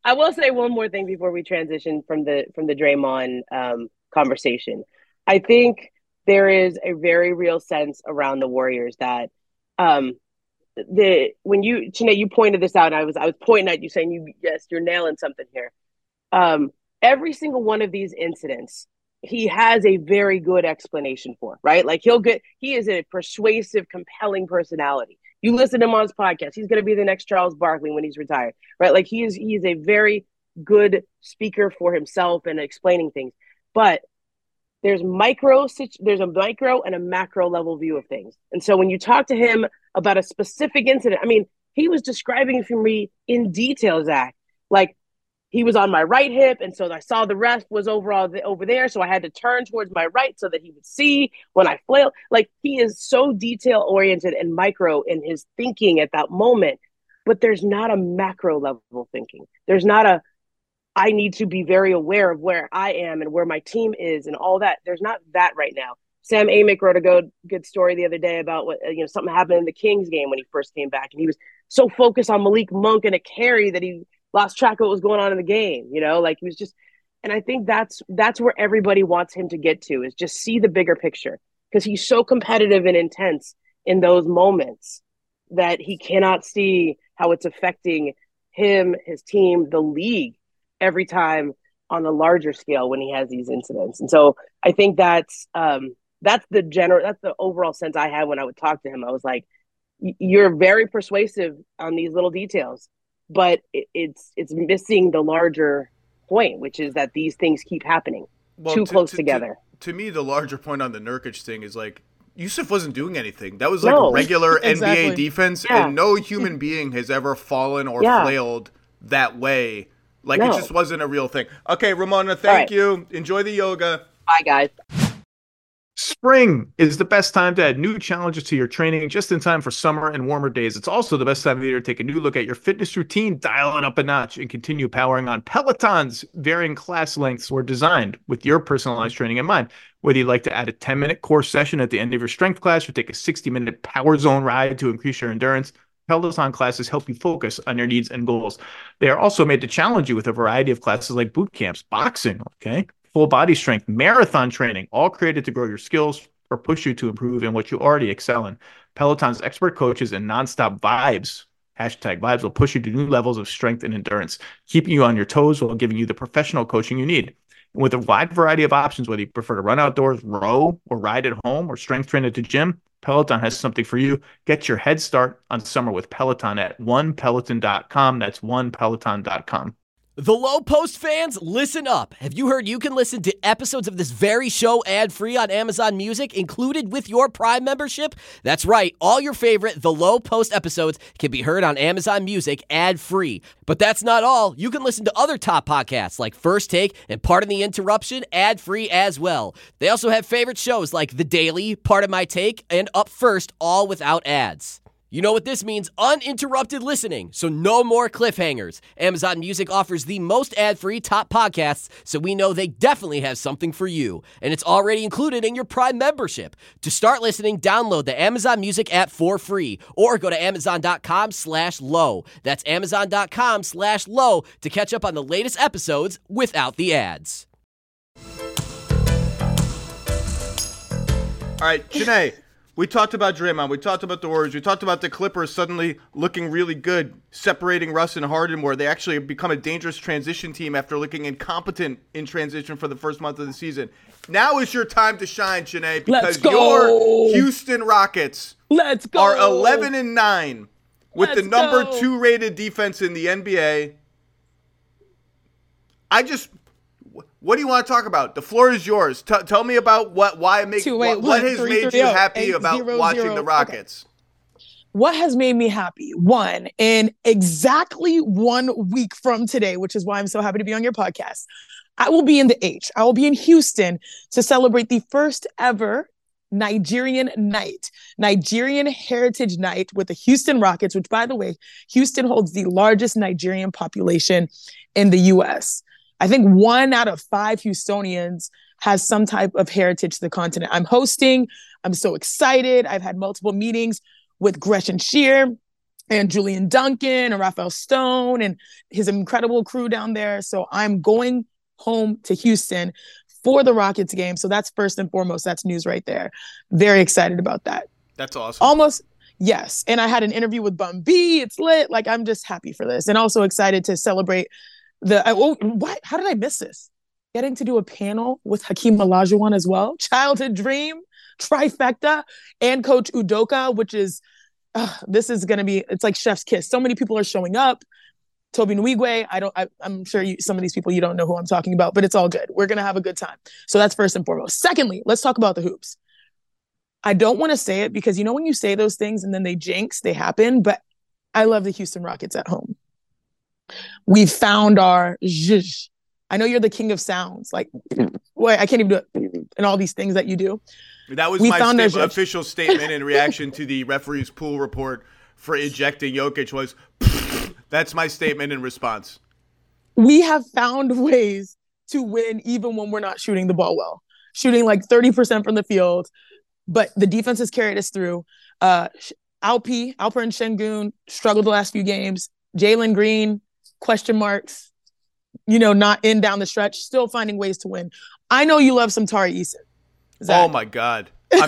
Speaker 4: I will say one more thing before we transition from the Draymond conversation. I think there is a very real sense around the Warriors that um, when you Chiney, you pointed this out, and I was pointing at you saying you're nailing something here. Every single one of these incidents, he has a very good explanation for, right? Like he is a persuasive, compelling personality. You listen to him on his podcast, he's going to be the next Charles Barkley when he's retired, right? Like he is a very good speaker for himself and explaining things. But there's a micro and a macro level view of things. And so when you talk to him about a specific incident, I mean, he was describing for me in detail, Zach, like he was on my right hip. And so I saw the ref was over there. So I had to turn towards my right so that he would see when I flailed. Like he is so detail oriented and micro in his thinking at that moment, but there's not a macro level thinking. There's not I need to be very aware of where I am and where my team is and all that. There's not that right now. Sam Amick wrote a good story the other day about what something happened in the Kings game when he first came back, and he was so focused on Malik Monk and a carry that he lost track of what was going on in the game. Like he was just, and I think that's where everybody wants him to get to, is just see the bigger picture, because he's so competitive and intense in those moments that he cannot see how it's affecting him, his team, the league every time on a larger scale when he has these incidents. And so I think that's the overall sense I had when I would talk to him. I was like, you're very persuasive on these little details, but it's missing the larger point, which is that these things keep happening too close together.
Speaker 2: To me, the larger point on the Nurkic thing is like, Yusuf wasn't doing anything. That was like regular
Speaker 3: exactly.
Speaker 2: NBA defense, and no human being has ever fallen or flailed that way. Like, it just wasn't a real thing. Okay, Ramona, thank you. Enjoy the yoga.
Speaker 4: Bye, guys.
Speaker 5: Spring is the best time to add new challenges to your training, just in time for summer and warmer days. It's also the best time of the year to take a new look at your fitness routine, dial it up a notch, and continue powering on. Peloton's varying class lengths were designed with your personalized training in mind. Whether you'd like to add a 10-minute core session at the end of your strength class or take a 60-minute power zone ride to increase your endurance, Peloton classes help you focus on your needs and goals. They are also made to challenge you with a variety of classes like boot camps, boxing, full body strength, marathon training, all created to grow your skills or push you to improve in what you already excel in. Peloton's expert coaches and nonstop vibes, #vibes, will push you to new levels of strength and endurance, keeping you on your toes while giving you the professional coaching you need. And with a wide variety of options, whether you prefer to run outdoors, row, or ride at home, or strength train at the gym, Peloton has something for you. Get your head start on summer with Peloton at onepeloton.com. That's onepeloton.com.
Speaker 6: The Low Post fans, listen up. Have you heard you can listen to episodes of this very show ad-free on Amazon Music, included with your Prime membership? That's right. All your favorite The Low Post episodes can be heard on Amazon Music ad-free. But that's not all. You can listen to other top podcasts like First Take and Pardon the Interruption ad-free as well. They also have favorite shows like The Daily, Part of My Take, and Up First, all without ads. You know what this means? Uninterrupted listening, so no more cliffhangers. Amazon Music offers the most ad-free top podcasts, so we know they definitely have something for you. And it's already included in your Prime membership. To start listening, download the Amazon Music app for free, or go to amazon.com/low. That's amazon.com/low to catch up on the latest episodes without the ads.
Speaker 2: All right, Janae. We talked about Draymond. We talked about the Warriors. We talked about the Clippers suddenly looking really good, separating Russ and Harden more. They actually have become a dangerous transition team after looking incompetent in transition for the first month of the season. Now is your time to shine, Janae, because your Houston Rockets are 11-9 with the number 2 rated defense in the NBA. What do you want to talk about? The floor is yours. Tell me about what has made you happy about watching the Rockets.
Speaker 3: Okay. What has made me happy? One, in exactly 1 week from today, which is why I'm so happy to be on your podcast, I will be in the H. I will be in Houston to celebrate the first ever Nigerian Heritage Night with the Houston Rockets, which, by the way, Houston holds the largest Nigerian population in the U.S. I think 1 out of 5 Houstonians has some type of heritage to the continent. I'm hosting. I'm so excited. I've had multiple meetings with Gretchen Shear, and Julian Duncan and Rafael Stone and his incredible crew down there. So I'm going home to Houston for the Rockets game. So that's first and foremost. That's news right there. Very excited about that.
Speaker 2: That's awesome.
Speaker 3: Almost, yes. And I had an interview with Bum B. It's lit. Like, I'm just happy for this. And also excited to celebrate how did I miss this? Getting to do a panel with Hakeem Olajuwon as well. Childhood dream, trifecta, and Coach Udoka, which is, this is going to be, it's like chef's kiss. So many people are showing up. Toby Nwigwe, I'm sure some of these people, you don't know who I'm talking about, but it's all good. We're going to have a good time. So that's first and foremost. Secondly, let's talk about the hoops. I don't want to say it because, when you say those things and then they jinx, they happen, but I love the Houston Rockets at home. We've found our zhuzh. I know you're the king of sounds. Like, wait, I can't even do it. And all these things that you do.
Speaker 2: That was my official statement in reaction to the referee's pool report for ejecting Jokic was, that's my statement in response.
Speaker 3: We have found ways to win even when we're not shooting the ball well. Shooting like 30% from the field, but the defense has carried us through. Alperen Şengün struggled the last few games. Jalen Green, question marks. Not in down the stretch, still finding ways to win. I know you love some Tari Eason. Zach.
Speaker 2: Oh my God.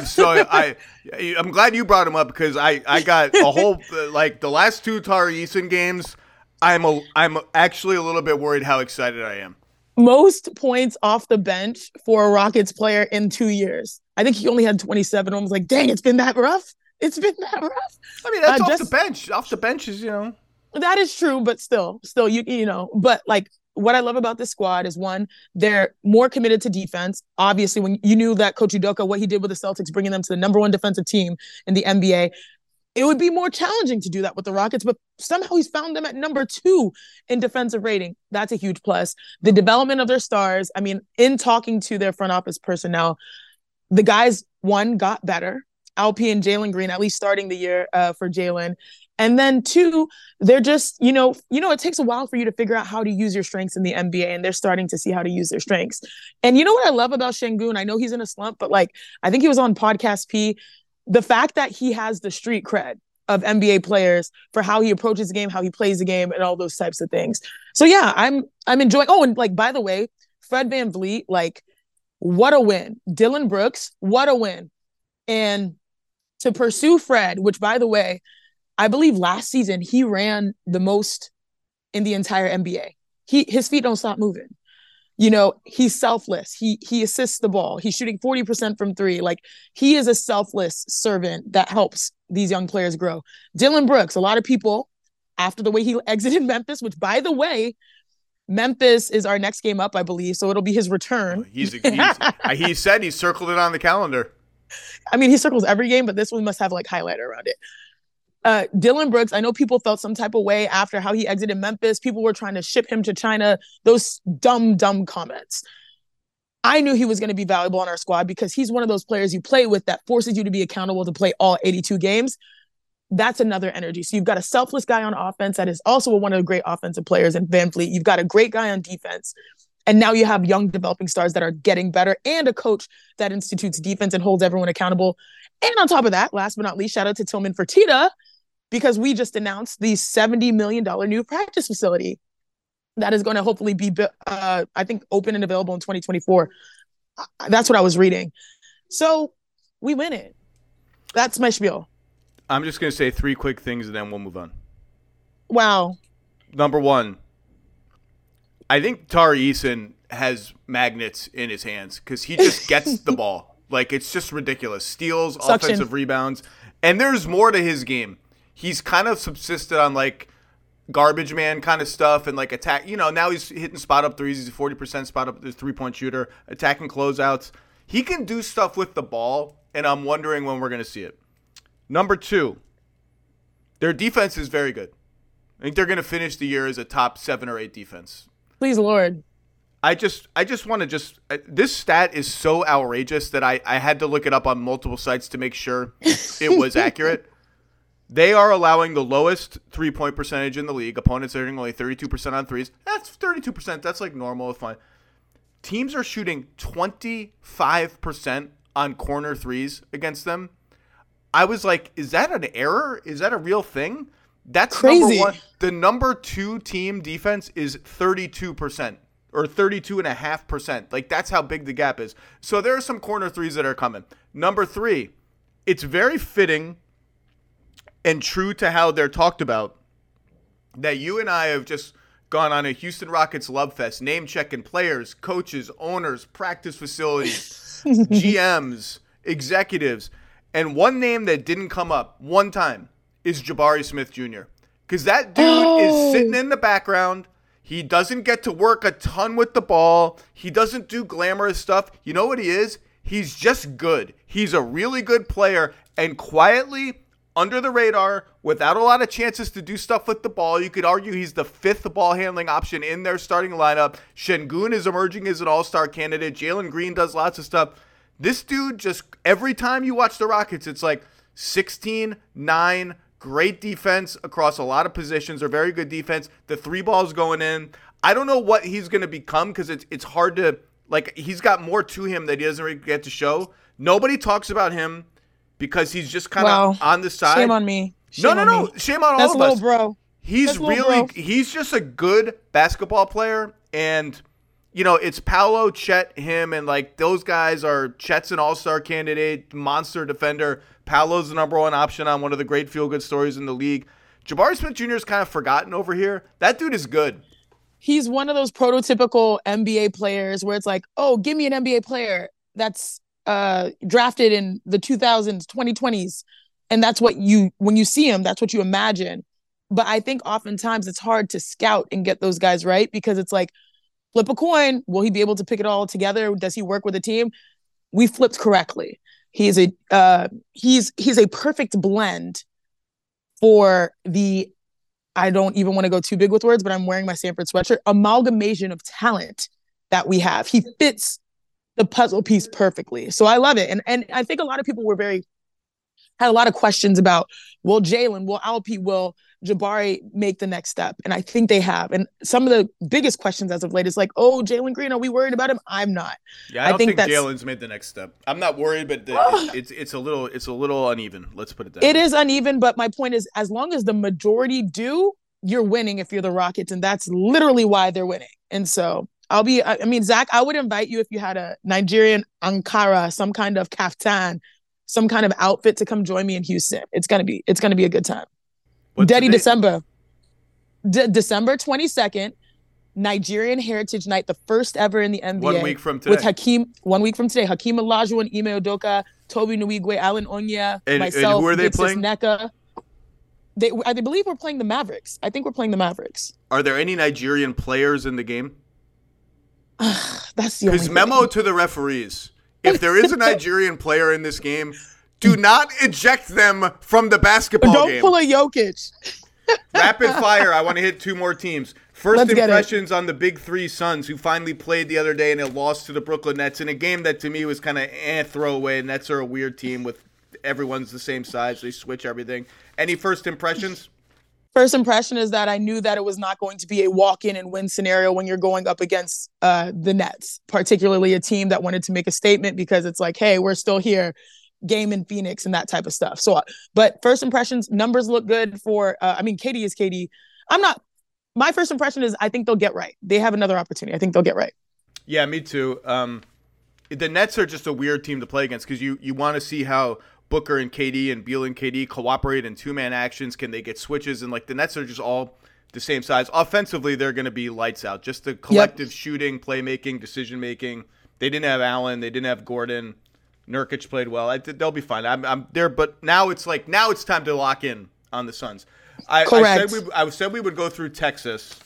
Speaker 2: I'm glad you brought him up because I got a whole, like the last two Tari Eason games, I'm actually a little bit worried how excited I am.
Speaker 3: Most points off the bench for a Rockets player in 2 years. I think he only had 27. I was like, dang, it's been that rough? It's been that rough?
Speaker 2: I mean, that's off the bench. Off the bench is,
Speaker 3: That is true, but still, but like, what I love about this squad is, one, they're more committed to defense. Obviously, when you knew that Coach Udoka, what he did with the Celtics, bringing them to the number one defensive team in the NBA, it would be more challenging to do that with the Rockets, but somehow he's found them at number 2 in defensive rating. That's a huge plus. The development of their stars, I mean, in talking to their front office personnel, the guys, one, got better. Alp and Jalen Green, at least starting the year for Jalen. And then 2, they're just, it takes a while for you to figure out how to use your strengths in the NBA, and they're starting to see how to use their strengths. And you know what I love about Şengün? I know he's in a slump, but like, I think he was on Podcast P. The fact that he has the street cred of NBA players for how he approaches the game, how he plays the game, and all those types of things. So yeah, I'm enjoying. Oh, and like, by the way, Fred VanVleet, like, what a win. Dylan Brooks, what a win. And to pursue Fred, which, by the way, I believe last season he ran the most in the entire NBA. His feet don't stop moving. He's selfless. He assists the ball. He's shooting 40% from 3. Like, he is a selfless servant that helps these young players grow. Dylan Brooks, a lot of people, after the way he exited Memphis, which, by the way, Memphis is our next game up, I believe. So it'll be his return.
Speaker 2: He said he circled it on the calendar.
Speaker 3: I mean, he circles every game, but this one must have like highlighter around it. Dylan Brooks, I know people felt some type of way after how he exited Memphis. People were trying to ship him to China. Those dumb comments. I knew he was going to be valuable on our squad because he's one of those players you play with that forces you to be accountable to play all 82 games. That's another energy. So you've got a selfless guy on offense that is also one of the great offensive players in VanVleet. You've got a great guy on defense. And now you have young developing stars that are getting better and a coach that institutes defense and holds everyone accountable. And on top of that, last but not least, shout out to Tillman Fertitta, because we just announced the $70 million new practice facility that is going to hopefully be, I think, open and available in 2024. That's what I was reading. So we win it. That's my spiel.
Speaker 2: I'm just going to say 3 quick things and then we'll move on.
Speaker 3: Wow.
Speaker 2: Number 1, I think Tari Eason has magnets in his hands because he just gets the ball. Like, it's just ridiculous. Steals,
Speaker 3: Suction.
Speaker 2: Offensive rebounds. And there's more to his game. He's kind of subsisted on, like, garbage man kind of stuff and, like, attack. Now he's hitting spot-up threes. He's a 40% spot-up three-point shooter, attacking closeouts. He can do stuff with the ball, and I'm wondering when we're going to see it. Number 2, their defense is very good. I think they're going to finish the year as a top 7 or 8 defense.
Speaker 3: Please, Lord.
Speaker 2: I just want to this stat is so outrageous that I had to look it up on multiple sites to make sure it was accurate. They are allowing the lowest 3-point percentage in the league. Opponents are hitting only 32% on threes. That's 32%. That's like normal. It's fine. Teams are shooting 25% on corner threes against them. I was like, is that an error? Is that a real thing? That's
Speaker 3: Crazy.
Speaker 2: number one. The number 2 team defense is 32% or 32.5%. Like, that's how big the gap is. So there are some corner threes that are coming. Number 3, it's very fitting and true to how they're talked about that you and I have just gone on a Houston Rockets love fest, name checking players, coaches, owners, practice facilities, GMs, executives. And one name that didn't come up one time is Jabari Smith Jr. Because that dude is sitting in the background. He doesn't get to work a ton with the ball. He doesn't do glamorous stuff. You know what he is? He's just good. He's a really good player. And quietly, under the radar, without a lot of chances to do stuff with the ball, you could argue he's the 5th ball handling option in their starting lineup. Şengün is emerging as an all-star candidate. Jalen Green does lots of stuff. This dude just, every time you watch the Rockets, it's like 16-9, great defense across a lot of positions, or very good defense. The 3 balls going in. I don't know what he's going to become because it's hard to, like, he's got more to him that he doesn't really get to show. Nobody talks about him because he's just kind of on the side.
Speaker 3: Shame on me.
Speaker 2: No. Shame on all of us.
Speaker 3: That's little bro.
Speaker 2: He's he's just a good basketball player. And, you know, it's Paolo, Chet, him, and like those guys are, Chet's an all-star candidate, monster defender. Paolo's the number 1 option on one of the great feel-good stories in the league. Jabari Smith Jr. is kind of forgotten over here. That dude is good.
Speaker 3: He's one of those prototypical NBA players where it's like, oh, give me an NBA player that's drafted in the 2000s, 2020s. And that's what when you see him, that's what you imagine. But I think oftentimes it's hard to scout and get those guys right because it's like, flip a coin. Will he be able to pick it all together? Does he work with a team? We flipped correctly. He's a perfect blend for the, I don't even want to go too big with words, but I'm wearing my Sanford sweatshirt, amalgamation of talent that we have. He fits the puzzle piece perfectly. So I love it. And I think a lot of people had a lot of questions about, will Jalen, will Alpi, will Jabari make the next step? And I think they have. And some of the biggest questions as of late is like, oh, Jalen Green, are we worried about him? I'm not.
Speaker 2: Yeah, I don't think Jalen's made the next step. I'm not worried, but it's a little uneven. Let's put it that way.
Speaker 3: It is uneven, but my point is, as long as the majority do, you're winning if you're the Rockets, and that's literally why they're winning. And so Zach, I would invite you if you had a Nigerian Ankara, some kind of kaftan, some kind of outfit to come join me in Houston. It's gonna be a good time. December 22nd, Nigerian Heritage Night, the first ever in the NBA.
Speaker 2: 1 week from today.
Speaker 3: With Hakeem Olajuwon, Ime Udoka, Toby Nwigwe, Alan Onya, myself,
Speaker 2: and who are they
Speaker 3: Dixis
Speaker 2: playing?
Speaker 3: Neka. I believe we're playing the Mavericks. I think we're playing the Mavericks.
Speaker 2: Are there any Nigerian players in the game?
Speaker 3: That's the only thing.
Speaker 2: Because memo to the referees, if there is a Nigerian player in this game, do not eject them from the basketball game.
Speaker 3: Don't pull a Jokic.
Speaker 2: Rapid fire. I want to hit 2 more teams. First impressions on the Big 3 Suns, who finally played the other day and it lost to the Brooklyn Nets in a game that to me was kind of throwaway. Nets are a weird team with everyone's the same size. They switch everything. Any first impressions?
Speaker 3: First impression is that I knew that it was not going to be a walk-in and win scenario when you're going up against the Nets, particularly a team that wanted to make a statement because it's like, hey, we're still here, game in Phoenix and that type of stuff. So, but first impressions, numbers look good for, KD is KD. My first impression is I think they'll get right. They have another opportunity. I think they'll get right.
Speaker 2: Yeah, me too. The Nets are just a weird team to play against because you want to see how Booker and KD and Beal and KD cooperate in 2-man actions. Can they get switches? And like the Nets are just all the same size. Offensively, they're going to be lights out. Just the collective shooting, playmaking, decision-making. They didn't have Allen. They didn't have Gordon. Nurkic played well. They'll be fine. I'm there, but now it's time to lock in on the Suns.
Speaker 3: Correct.
Speaker 2: I said we would go through Texas.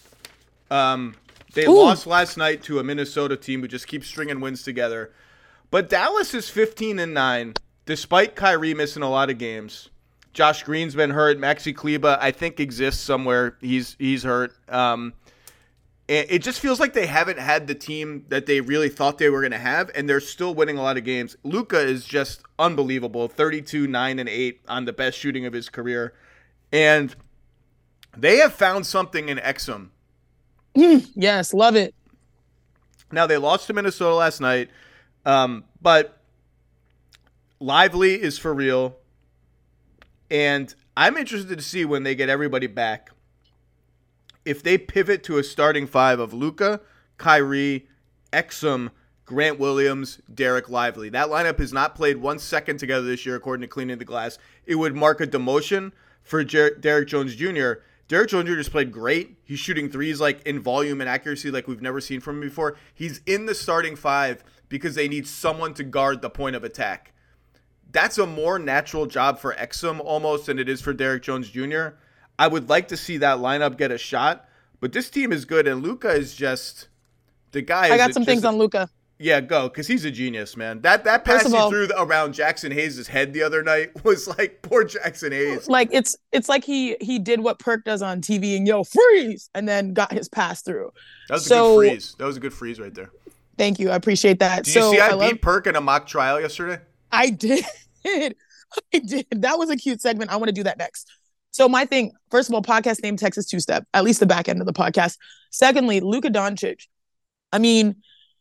Speaker 2: They lost last night to a Minnesota team who just keeps stringing wins together. But Dallas is 15-9, despite Kyrie missing a lot of games. Josh Green's been hurt. Maxi Kleber, I think, exists somewhere. He's hurt. It just feels like they haven't had the team that they really thought they were going to have, and they're still winning a lot of games. Luka is just unbelievable, 32, 9, and 8 on the best shooting of his career. And they have found something in Exum.
Speaker 3: Yes, love it.
Speaker 2: Now, they lost to Minnesota last night, but Lively is for real. And I'm interested to see when they get everybody back if they pivot to a starting five of Luka, Kyrie, Exum, Grant Williams, Derek Lively. That lineup has not played 1 second together this year, according to Cleaning the Glass. It would mark a demotion for Derek Jones Jr. Derek Jones Jr. just played great. He's shooting threes like in volume and accuracy like we've never seen from him before. He's in the starting five because they need someone to guard the point of attack. That's a more natural job for Exum almost than it is for Derek Jones Jr. I would like to see that lineup get a shot, but this team is good, and Luka is just the guy.
Speaker 3: I got some things on Luka.
Speaker 2: Yeah, go, because he's a genius, man. That pass he threw around Jackson Hayes' head the other night was like poor Jackson Hayes.
Speaker 3: Like it's like he did what Perk does on TV and freeze, and then got his pass through.
Speaker 2: That was a good freeze. That was a good freeze right there.
Speaker 3: Thank you, I appreciate that.
Speaker 2: Did you see I beat Perk in a mock trial yesterday?
Speaker 3: I did. I did. That was a cute segment. I want to do that next. So my thing, first of all, podcast name Texas Two-Step, at least the back end of the podcast. Secondly, Luka Doncic. I mean,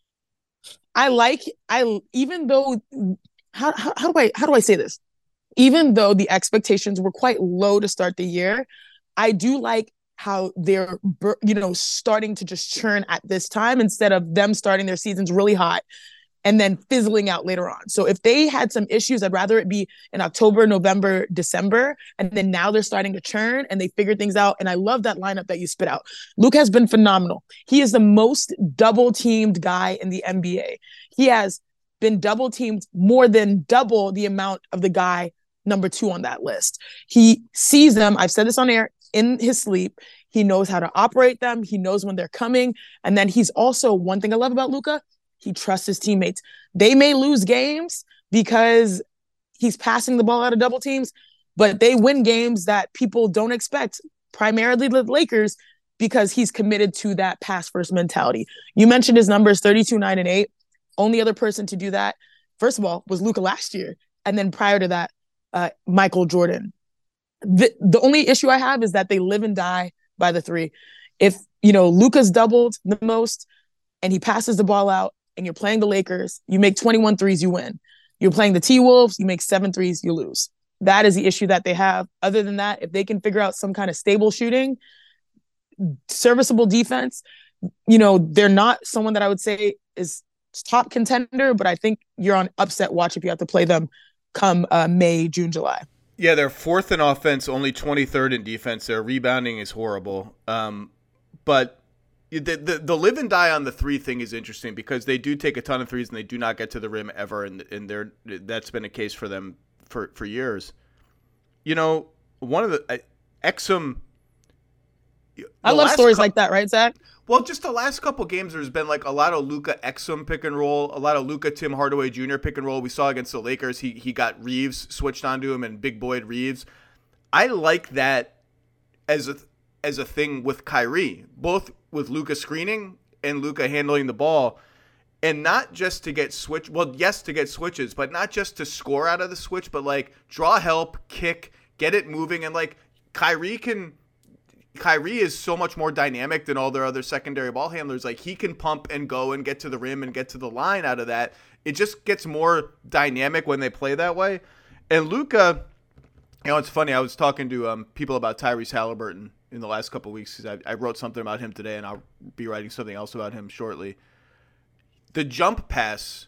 Speaker 3: even though how do I say this? Even though the expectations were quite low to start the year, I do like how they're starting to just churn at this time instead of them starting their seasons really hot and then fizzling out later on. So if they had some issues, I'd rather it be in October, November, December, and then now they're starting to churn and they figure things out. And I love that lineup that you spit out. Luke has been phenomenal. He is the most double-teamed guy in the NBA. He has been double-teamed more than double the amount of the guy number 2 on that list. He sees them, I've said this on air, in his sleep. He knows how to operate them. He knows when they're coming. And then he's also, one thing I love about Luka, he trusts his teammates. They may lose games because he's passing the ball out of double teams, but they win games that people don't expect, primarily the Lakers, because he's committed to that pass-first mentality. You mentioned his numbers, 32, 9, and 8. Only other person to do that, first of all, was Luka last year. And then prior to that, Michael Jordan. The only issue I have is that they live and die by the three. If, Luka's doubled the most and he passes the ball out, and you're playing the Lakers, you make 21 threes, you win. You're playing the T-Wolves, you make 7 threes, you lose. That is the issue that they have. Other than that, if they can figure out some kind of stable shooting, serviceable defense, they're not someone that I would say is top contender, but I think you're on upset watch if you have to play them come May, June, July.
Speaker 2: Yeah, they're 4th in offense, only 23rd in defense. Their rebounding is horrible. But the live and die on the three thing is interesting because they do take a ton of threes and they do not get to the rim ever, and that's been a case for them for years. One of the Exum.
Speaker 3: I love stories like that, right, Zach?
Speaker 2: Well, just the last couple games, there's been like a lot of Luka Exum pick and roll, a lot of Luka Tim Hardaway Jr. pick and roll. We saw against the Lakers, he got Reeves switched onto him and Big Boyd Reeves. I like that as a thing with Kyrie, both with Luka screening and Luka handling the ball, and not just to get switch. Well, yes, to get switches, but not just to score out of the switch, but like draw help, kick, get it moving, and like Kyrie is so much more dynamic than all their other secondary ball handlers. Like he can pump and go and get to the rim and get to the line out of that. It just gets more dynamic when they play that way. And Luka, it's funny. I was talking to people about Tyrese Halliburton in the last couple of weeks because I wrote something about him today, and I'll be writing something else about him shortly. The jump pass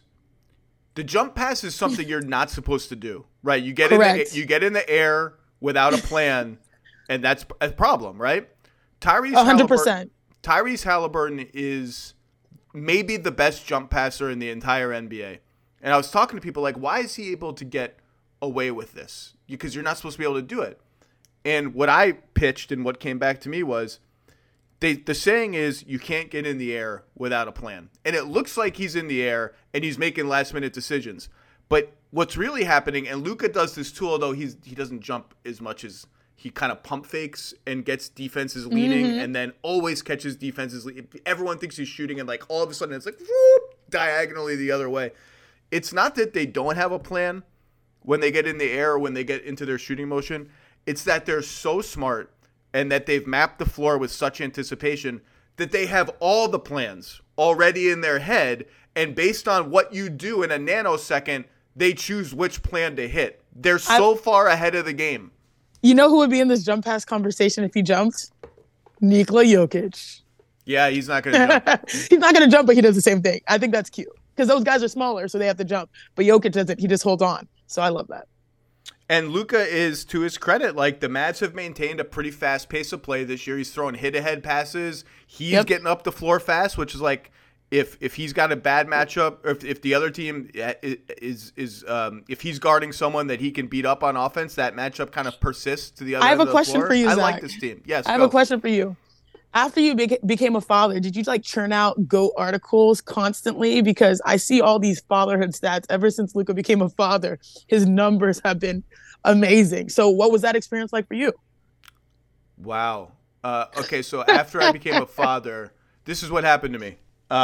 Speaker 2: is something you're not supposed to do, right? You get in the air without a plan, and that's a problem, right?
Speaker 3: 100%.
Speaker 2: Tyrese Halliburton is maybe the best jump passer in the entire NBA. And I was talking to people like, why is he able to get away with this? Because you're not supposed to be able to do it. And what I pitched and what came back to me was the saying is you can't get in the air without a plan. And it looks like he's in the air and he's making last-minute decisions. But what's really happening, and Luka does this too, although he doesn't jump as much as he kind of pump fakes and gets defenses leaning and then always catches defenses. Everyone thinks he's shooting and like all of a sudden it's like whoop, diagonally the other way. It's not that they don't have a plan when they get in the air or when they get into their shooting motion. It's that they're so smart and that they've mapped the floor with such anticipation that they have all the plans already in their head. And based on what you do in a nanosecond, they choose which plan to hit. They're so far ahead of the game.
Speaker 3: You know who would be in this jump pass conversation if he jumped? Nikola Jokic.
Speaker 2: Yeah, he's not going to jump.
Speaker 3: He's not going to jump, but he does the same thing. I think that's cute because those guys are smaller, so they have to jump. But Jokic doesn't. He just holds on. So I love that.
Speaker 2: And Luka is, to his credit, like the Mavs have maintained a pretty fast pace of play this year. He's throwing hit-ahead passes. He's getting up the floor fast, which is like if he's got a bad matchup, or if the other team is if he's guarding someone that he can beat up on offense, that matchup kind of persists to the other.
Speaker 3: I have
Speaker 2: end
Speaker 3: a
Speaker 2: of the
Speaker 3: question
Speaker 2: floor.
Speaker 3: for you,
Speaker 2: I
Speaker 3: Zach.
Speaker 2: like this team. Yes,
Speaker 3: I have a question for you. After you became a father, did you like churn out GOAT articles constantly? Because I see all these fatherhood stats ever since Luka became a father. His numbers have been amazing. So what was that experience like for you?
Speaker 2: Wow. Okay, so after I became a father, this is what happened to me.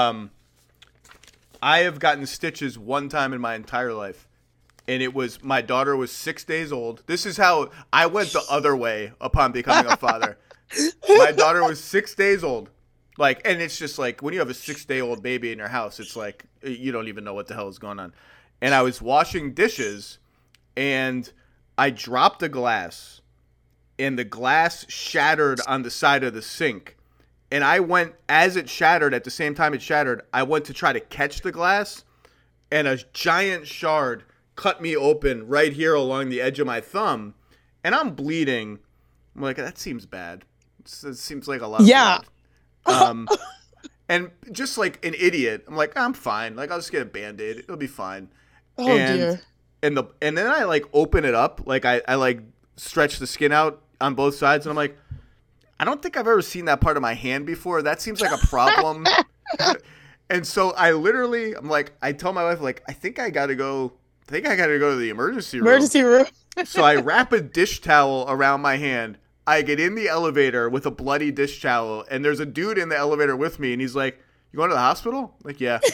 Speaker 2: I have gotten stitches one time in my entire life. And it was, my daughter was 6 days old. This is how I went the other way upon becoming a father. My daughter was 6 days old. Like, and it's just like, when you have a 6-day-old baby in your house, it's like, you don't even know what the hell is going on. And I was washing dishes, and I dropped a glass, and the glass shattered on the side of the sink. And I went, as it shattered, at the same time it shattered, I went to try to catch the glass, and a giant shard cut me open right here along the edge of my thumb, and I'm bleeding. I'm like, that seems bad. It seems like a lot of blood. And just like an idiot, I'm like, I'm fine. Like, I'll just get a Band-Aid. It'll be fine.
Speaker 3: Oh, dear.
Speaker 2: And then I like open it up. Like I like stretch the skin out on both sides, and I'm like, I don't think I've ever seen that part of my hand before. That seems like a problem. And so I'm like, I tell my wife, like, I think I got to go to the emergency room. So I wrap a dish towel around my hand. I get in the elevator with a bloody dish towel, and there's a dude in the elevator with me, and he's like, "You going to the hospital?" I'm like, yeah.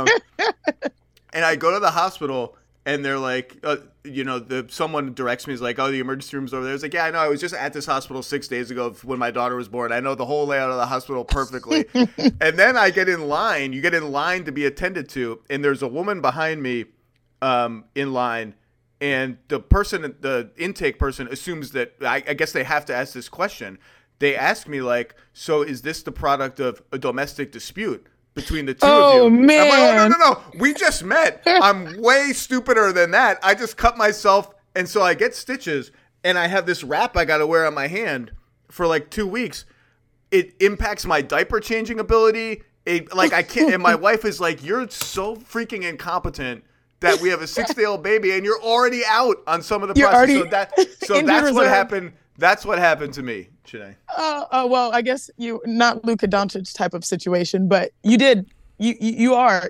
Speaker 2: And I go to the hospital, and they're like, someone directs me. He's like, "Oh, the emergency room's over there." I was like, "Yeah, I know. I was just at this hospital 6 days ago when my daughter was born. I know the whole layout of the hospital perfectly." And then I get in line. You get in line to be attended to, and there's a woman behind me in line. And the intake person assumes that, I guess they have to ask this question. They ask me, like, so is this the product of a domestic dispute between the two of you?
Speaker 3: Oh, man.
Speaker 2: I'm like, oh, no. We just met. I'm way stupider than that. I just cut myself. And so I get stitches, and I have this wrap I got to wear on my hand for like 2 weeks. It impacts my diaper changing ability. I can't. And my wife is like, you're so freaking incompetent that we have a 6-day-old baby, and you're already out on some of the process. So that's what happened. That's what happened to me, Shanae.
Speaker 3: Well, I guess not Luka Doncic type of situation, but you did. You are.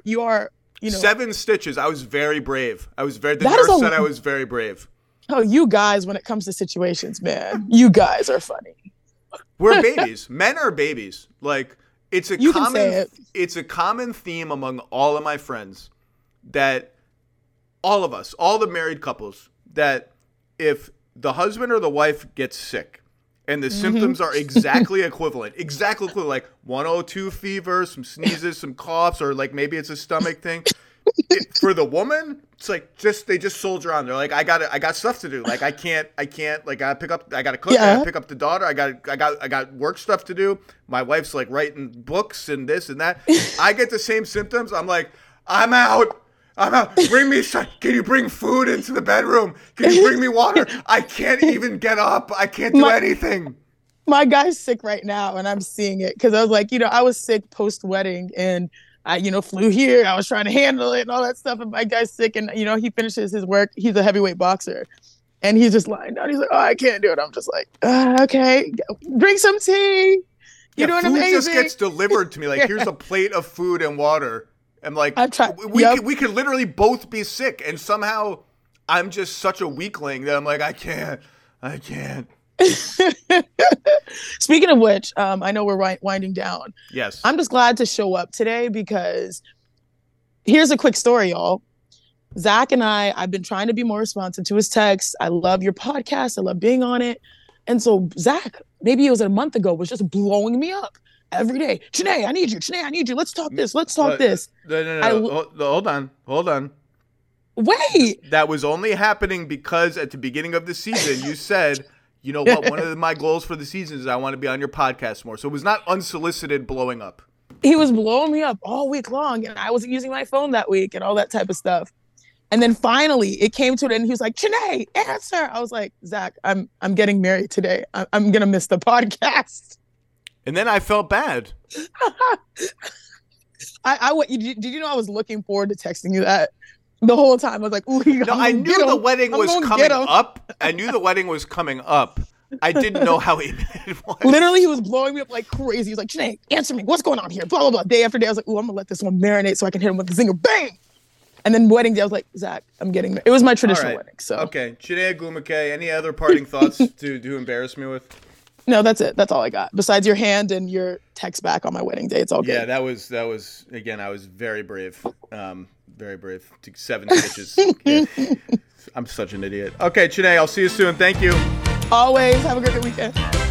Speaker 2: 7 stitches. I was very brave. The nurse said I was very brave.
Speaker 3: Oh, you guys, when it comes to situations, man, you guys are funny.
Speaker 2: We're babies. Men are babies. Like, it's a
Speaker 3: You can say it.
Speaker 2: It's a common theme among all of my friends that all of us, all the married couples, that if the husband or the wife gets sick and the symptoms are exactly equivalent, like 102 fever, some sneezes, some coughs, or like maybe it's a stomach thing. For the woman, it's like they just soldier on. They're like, I got stuff to do. Like I can't. Like I gotta cook. I gotta pick up the daughter. I got work stuff to do. My wife's like writing books and this and that. I get the same symptoms. I'm like, I'm out. Bring me. Can you bring food into the bedroom? Can you bring me water? I can't even get up. I can't do anything.
Speaker 3: My guy's sick right now, and I'm seeing it because I was like, I was sick post-wedding, and I, flew here. I was trying to handle it and all that stuff, and my guy's sick, and he finishes his work. He's a heavyweight boxer, and he's just lying down. He's like, "Oh, I can't do it." I'm just like, "Okay, drink some tea." You're doing amazing.
Speaker 2: Food just gets delivered to me. Like, here's a plate of food and water. I'm like, we could literally both be sick, and somehow I'm just such a weakling that I'm like, I can't.
Speaker 3: Speaking of which, I know we're winding down.
Speaker 2: Yes.
Speaker 3: I'm just glad to show up today because here's a quick story, y'all. Zach and I've been trying to be more responsive to his texts. I love your podcast. I love being on it. And so Zach, maybe it was a month ago, was just blowing me up. Every day, Shanae, I need you. Shanae, I need you. Let's talk this.
Speaker 2: No. Hold on.
Speaker 3: Wait.
Speaker 2: That was only happening because at the beginning of the season, you said you know what? One of my goals for the season is I want to be on your podcast more. So it was not unsolicited blowing up.
Speaker 3: He was blowing me up all week long, and I wasn't using my phone that week and all that type of stuff. And then finally it came to it, and he was like, Janae, answer. I was like, Zach, I'm getting married today. I'm going to miss the podcast.
Speaker 2: And then I felt bad.
Speaker 3: Did you know I was looking forward to texting you that the whole time? I was like, ooh,
Speaker 2: I knew the wedding was coming up. I knew the wedding was coming up. I didn't know how it was.
Speaker 3: Literally, he was blowing me up like crazy. He was like, Janae, answer me. What's going on here? Blah, blah, blah. Day after day, I was like, ooh, I'm going to let this one marinate so I can hit him with the zinger. Bang! And then wedding day, I was like, Zach, I'm getting married. It was my traditional wedding. So
Speaker 2: okay. Janae Agumake, any other parting thoughts to embarrass me with?
Speaker 3: No, that's it. That's all I got. Besides your hand and your text back on my wedding day, it's all good.
Speaker 2: Yeah, that was again, I was very brave. Very brave. Took 7 stitches. Yeah. I'm such an idiot. Okay, Janae, I'll see you soon. Thank you.
Speaker 3: Always. Have a great weekend.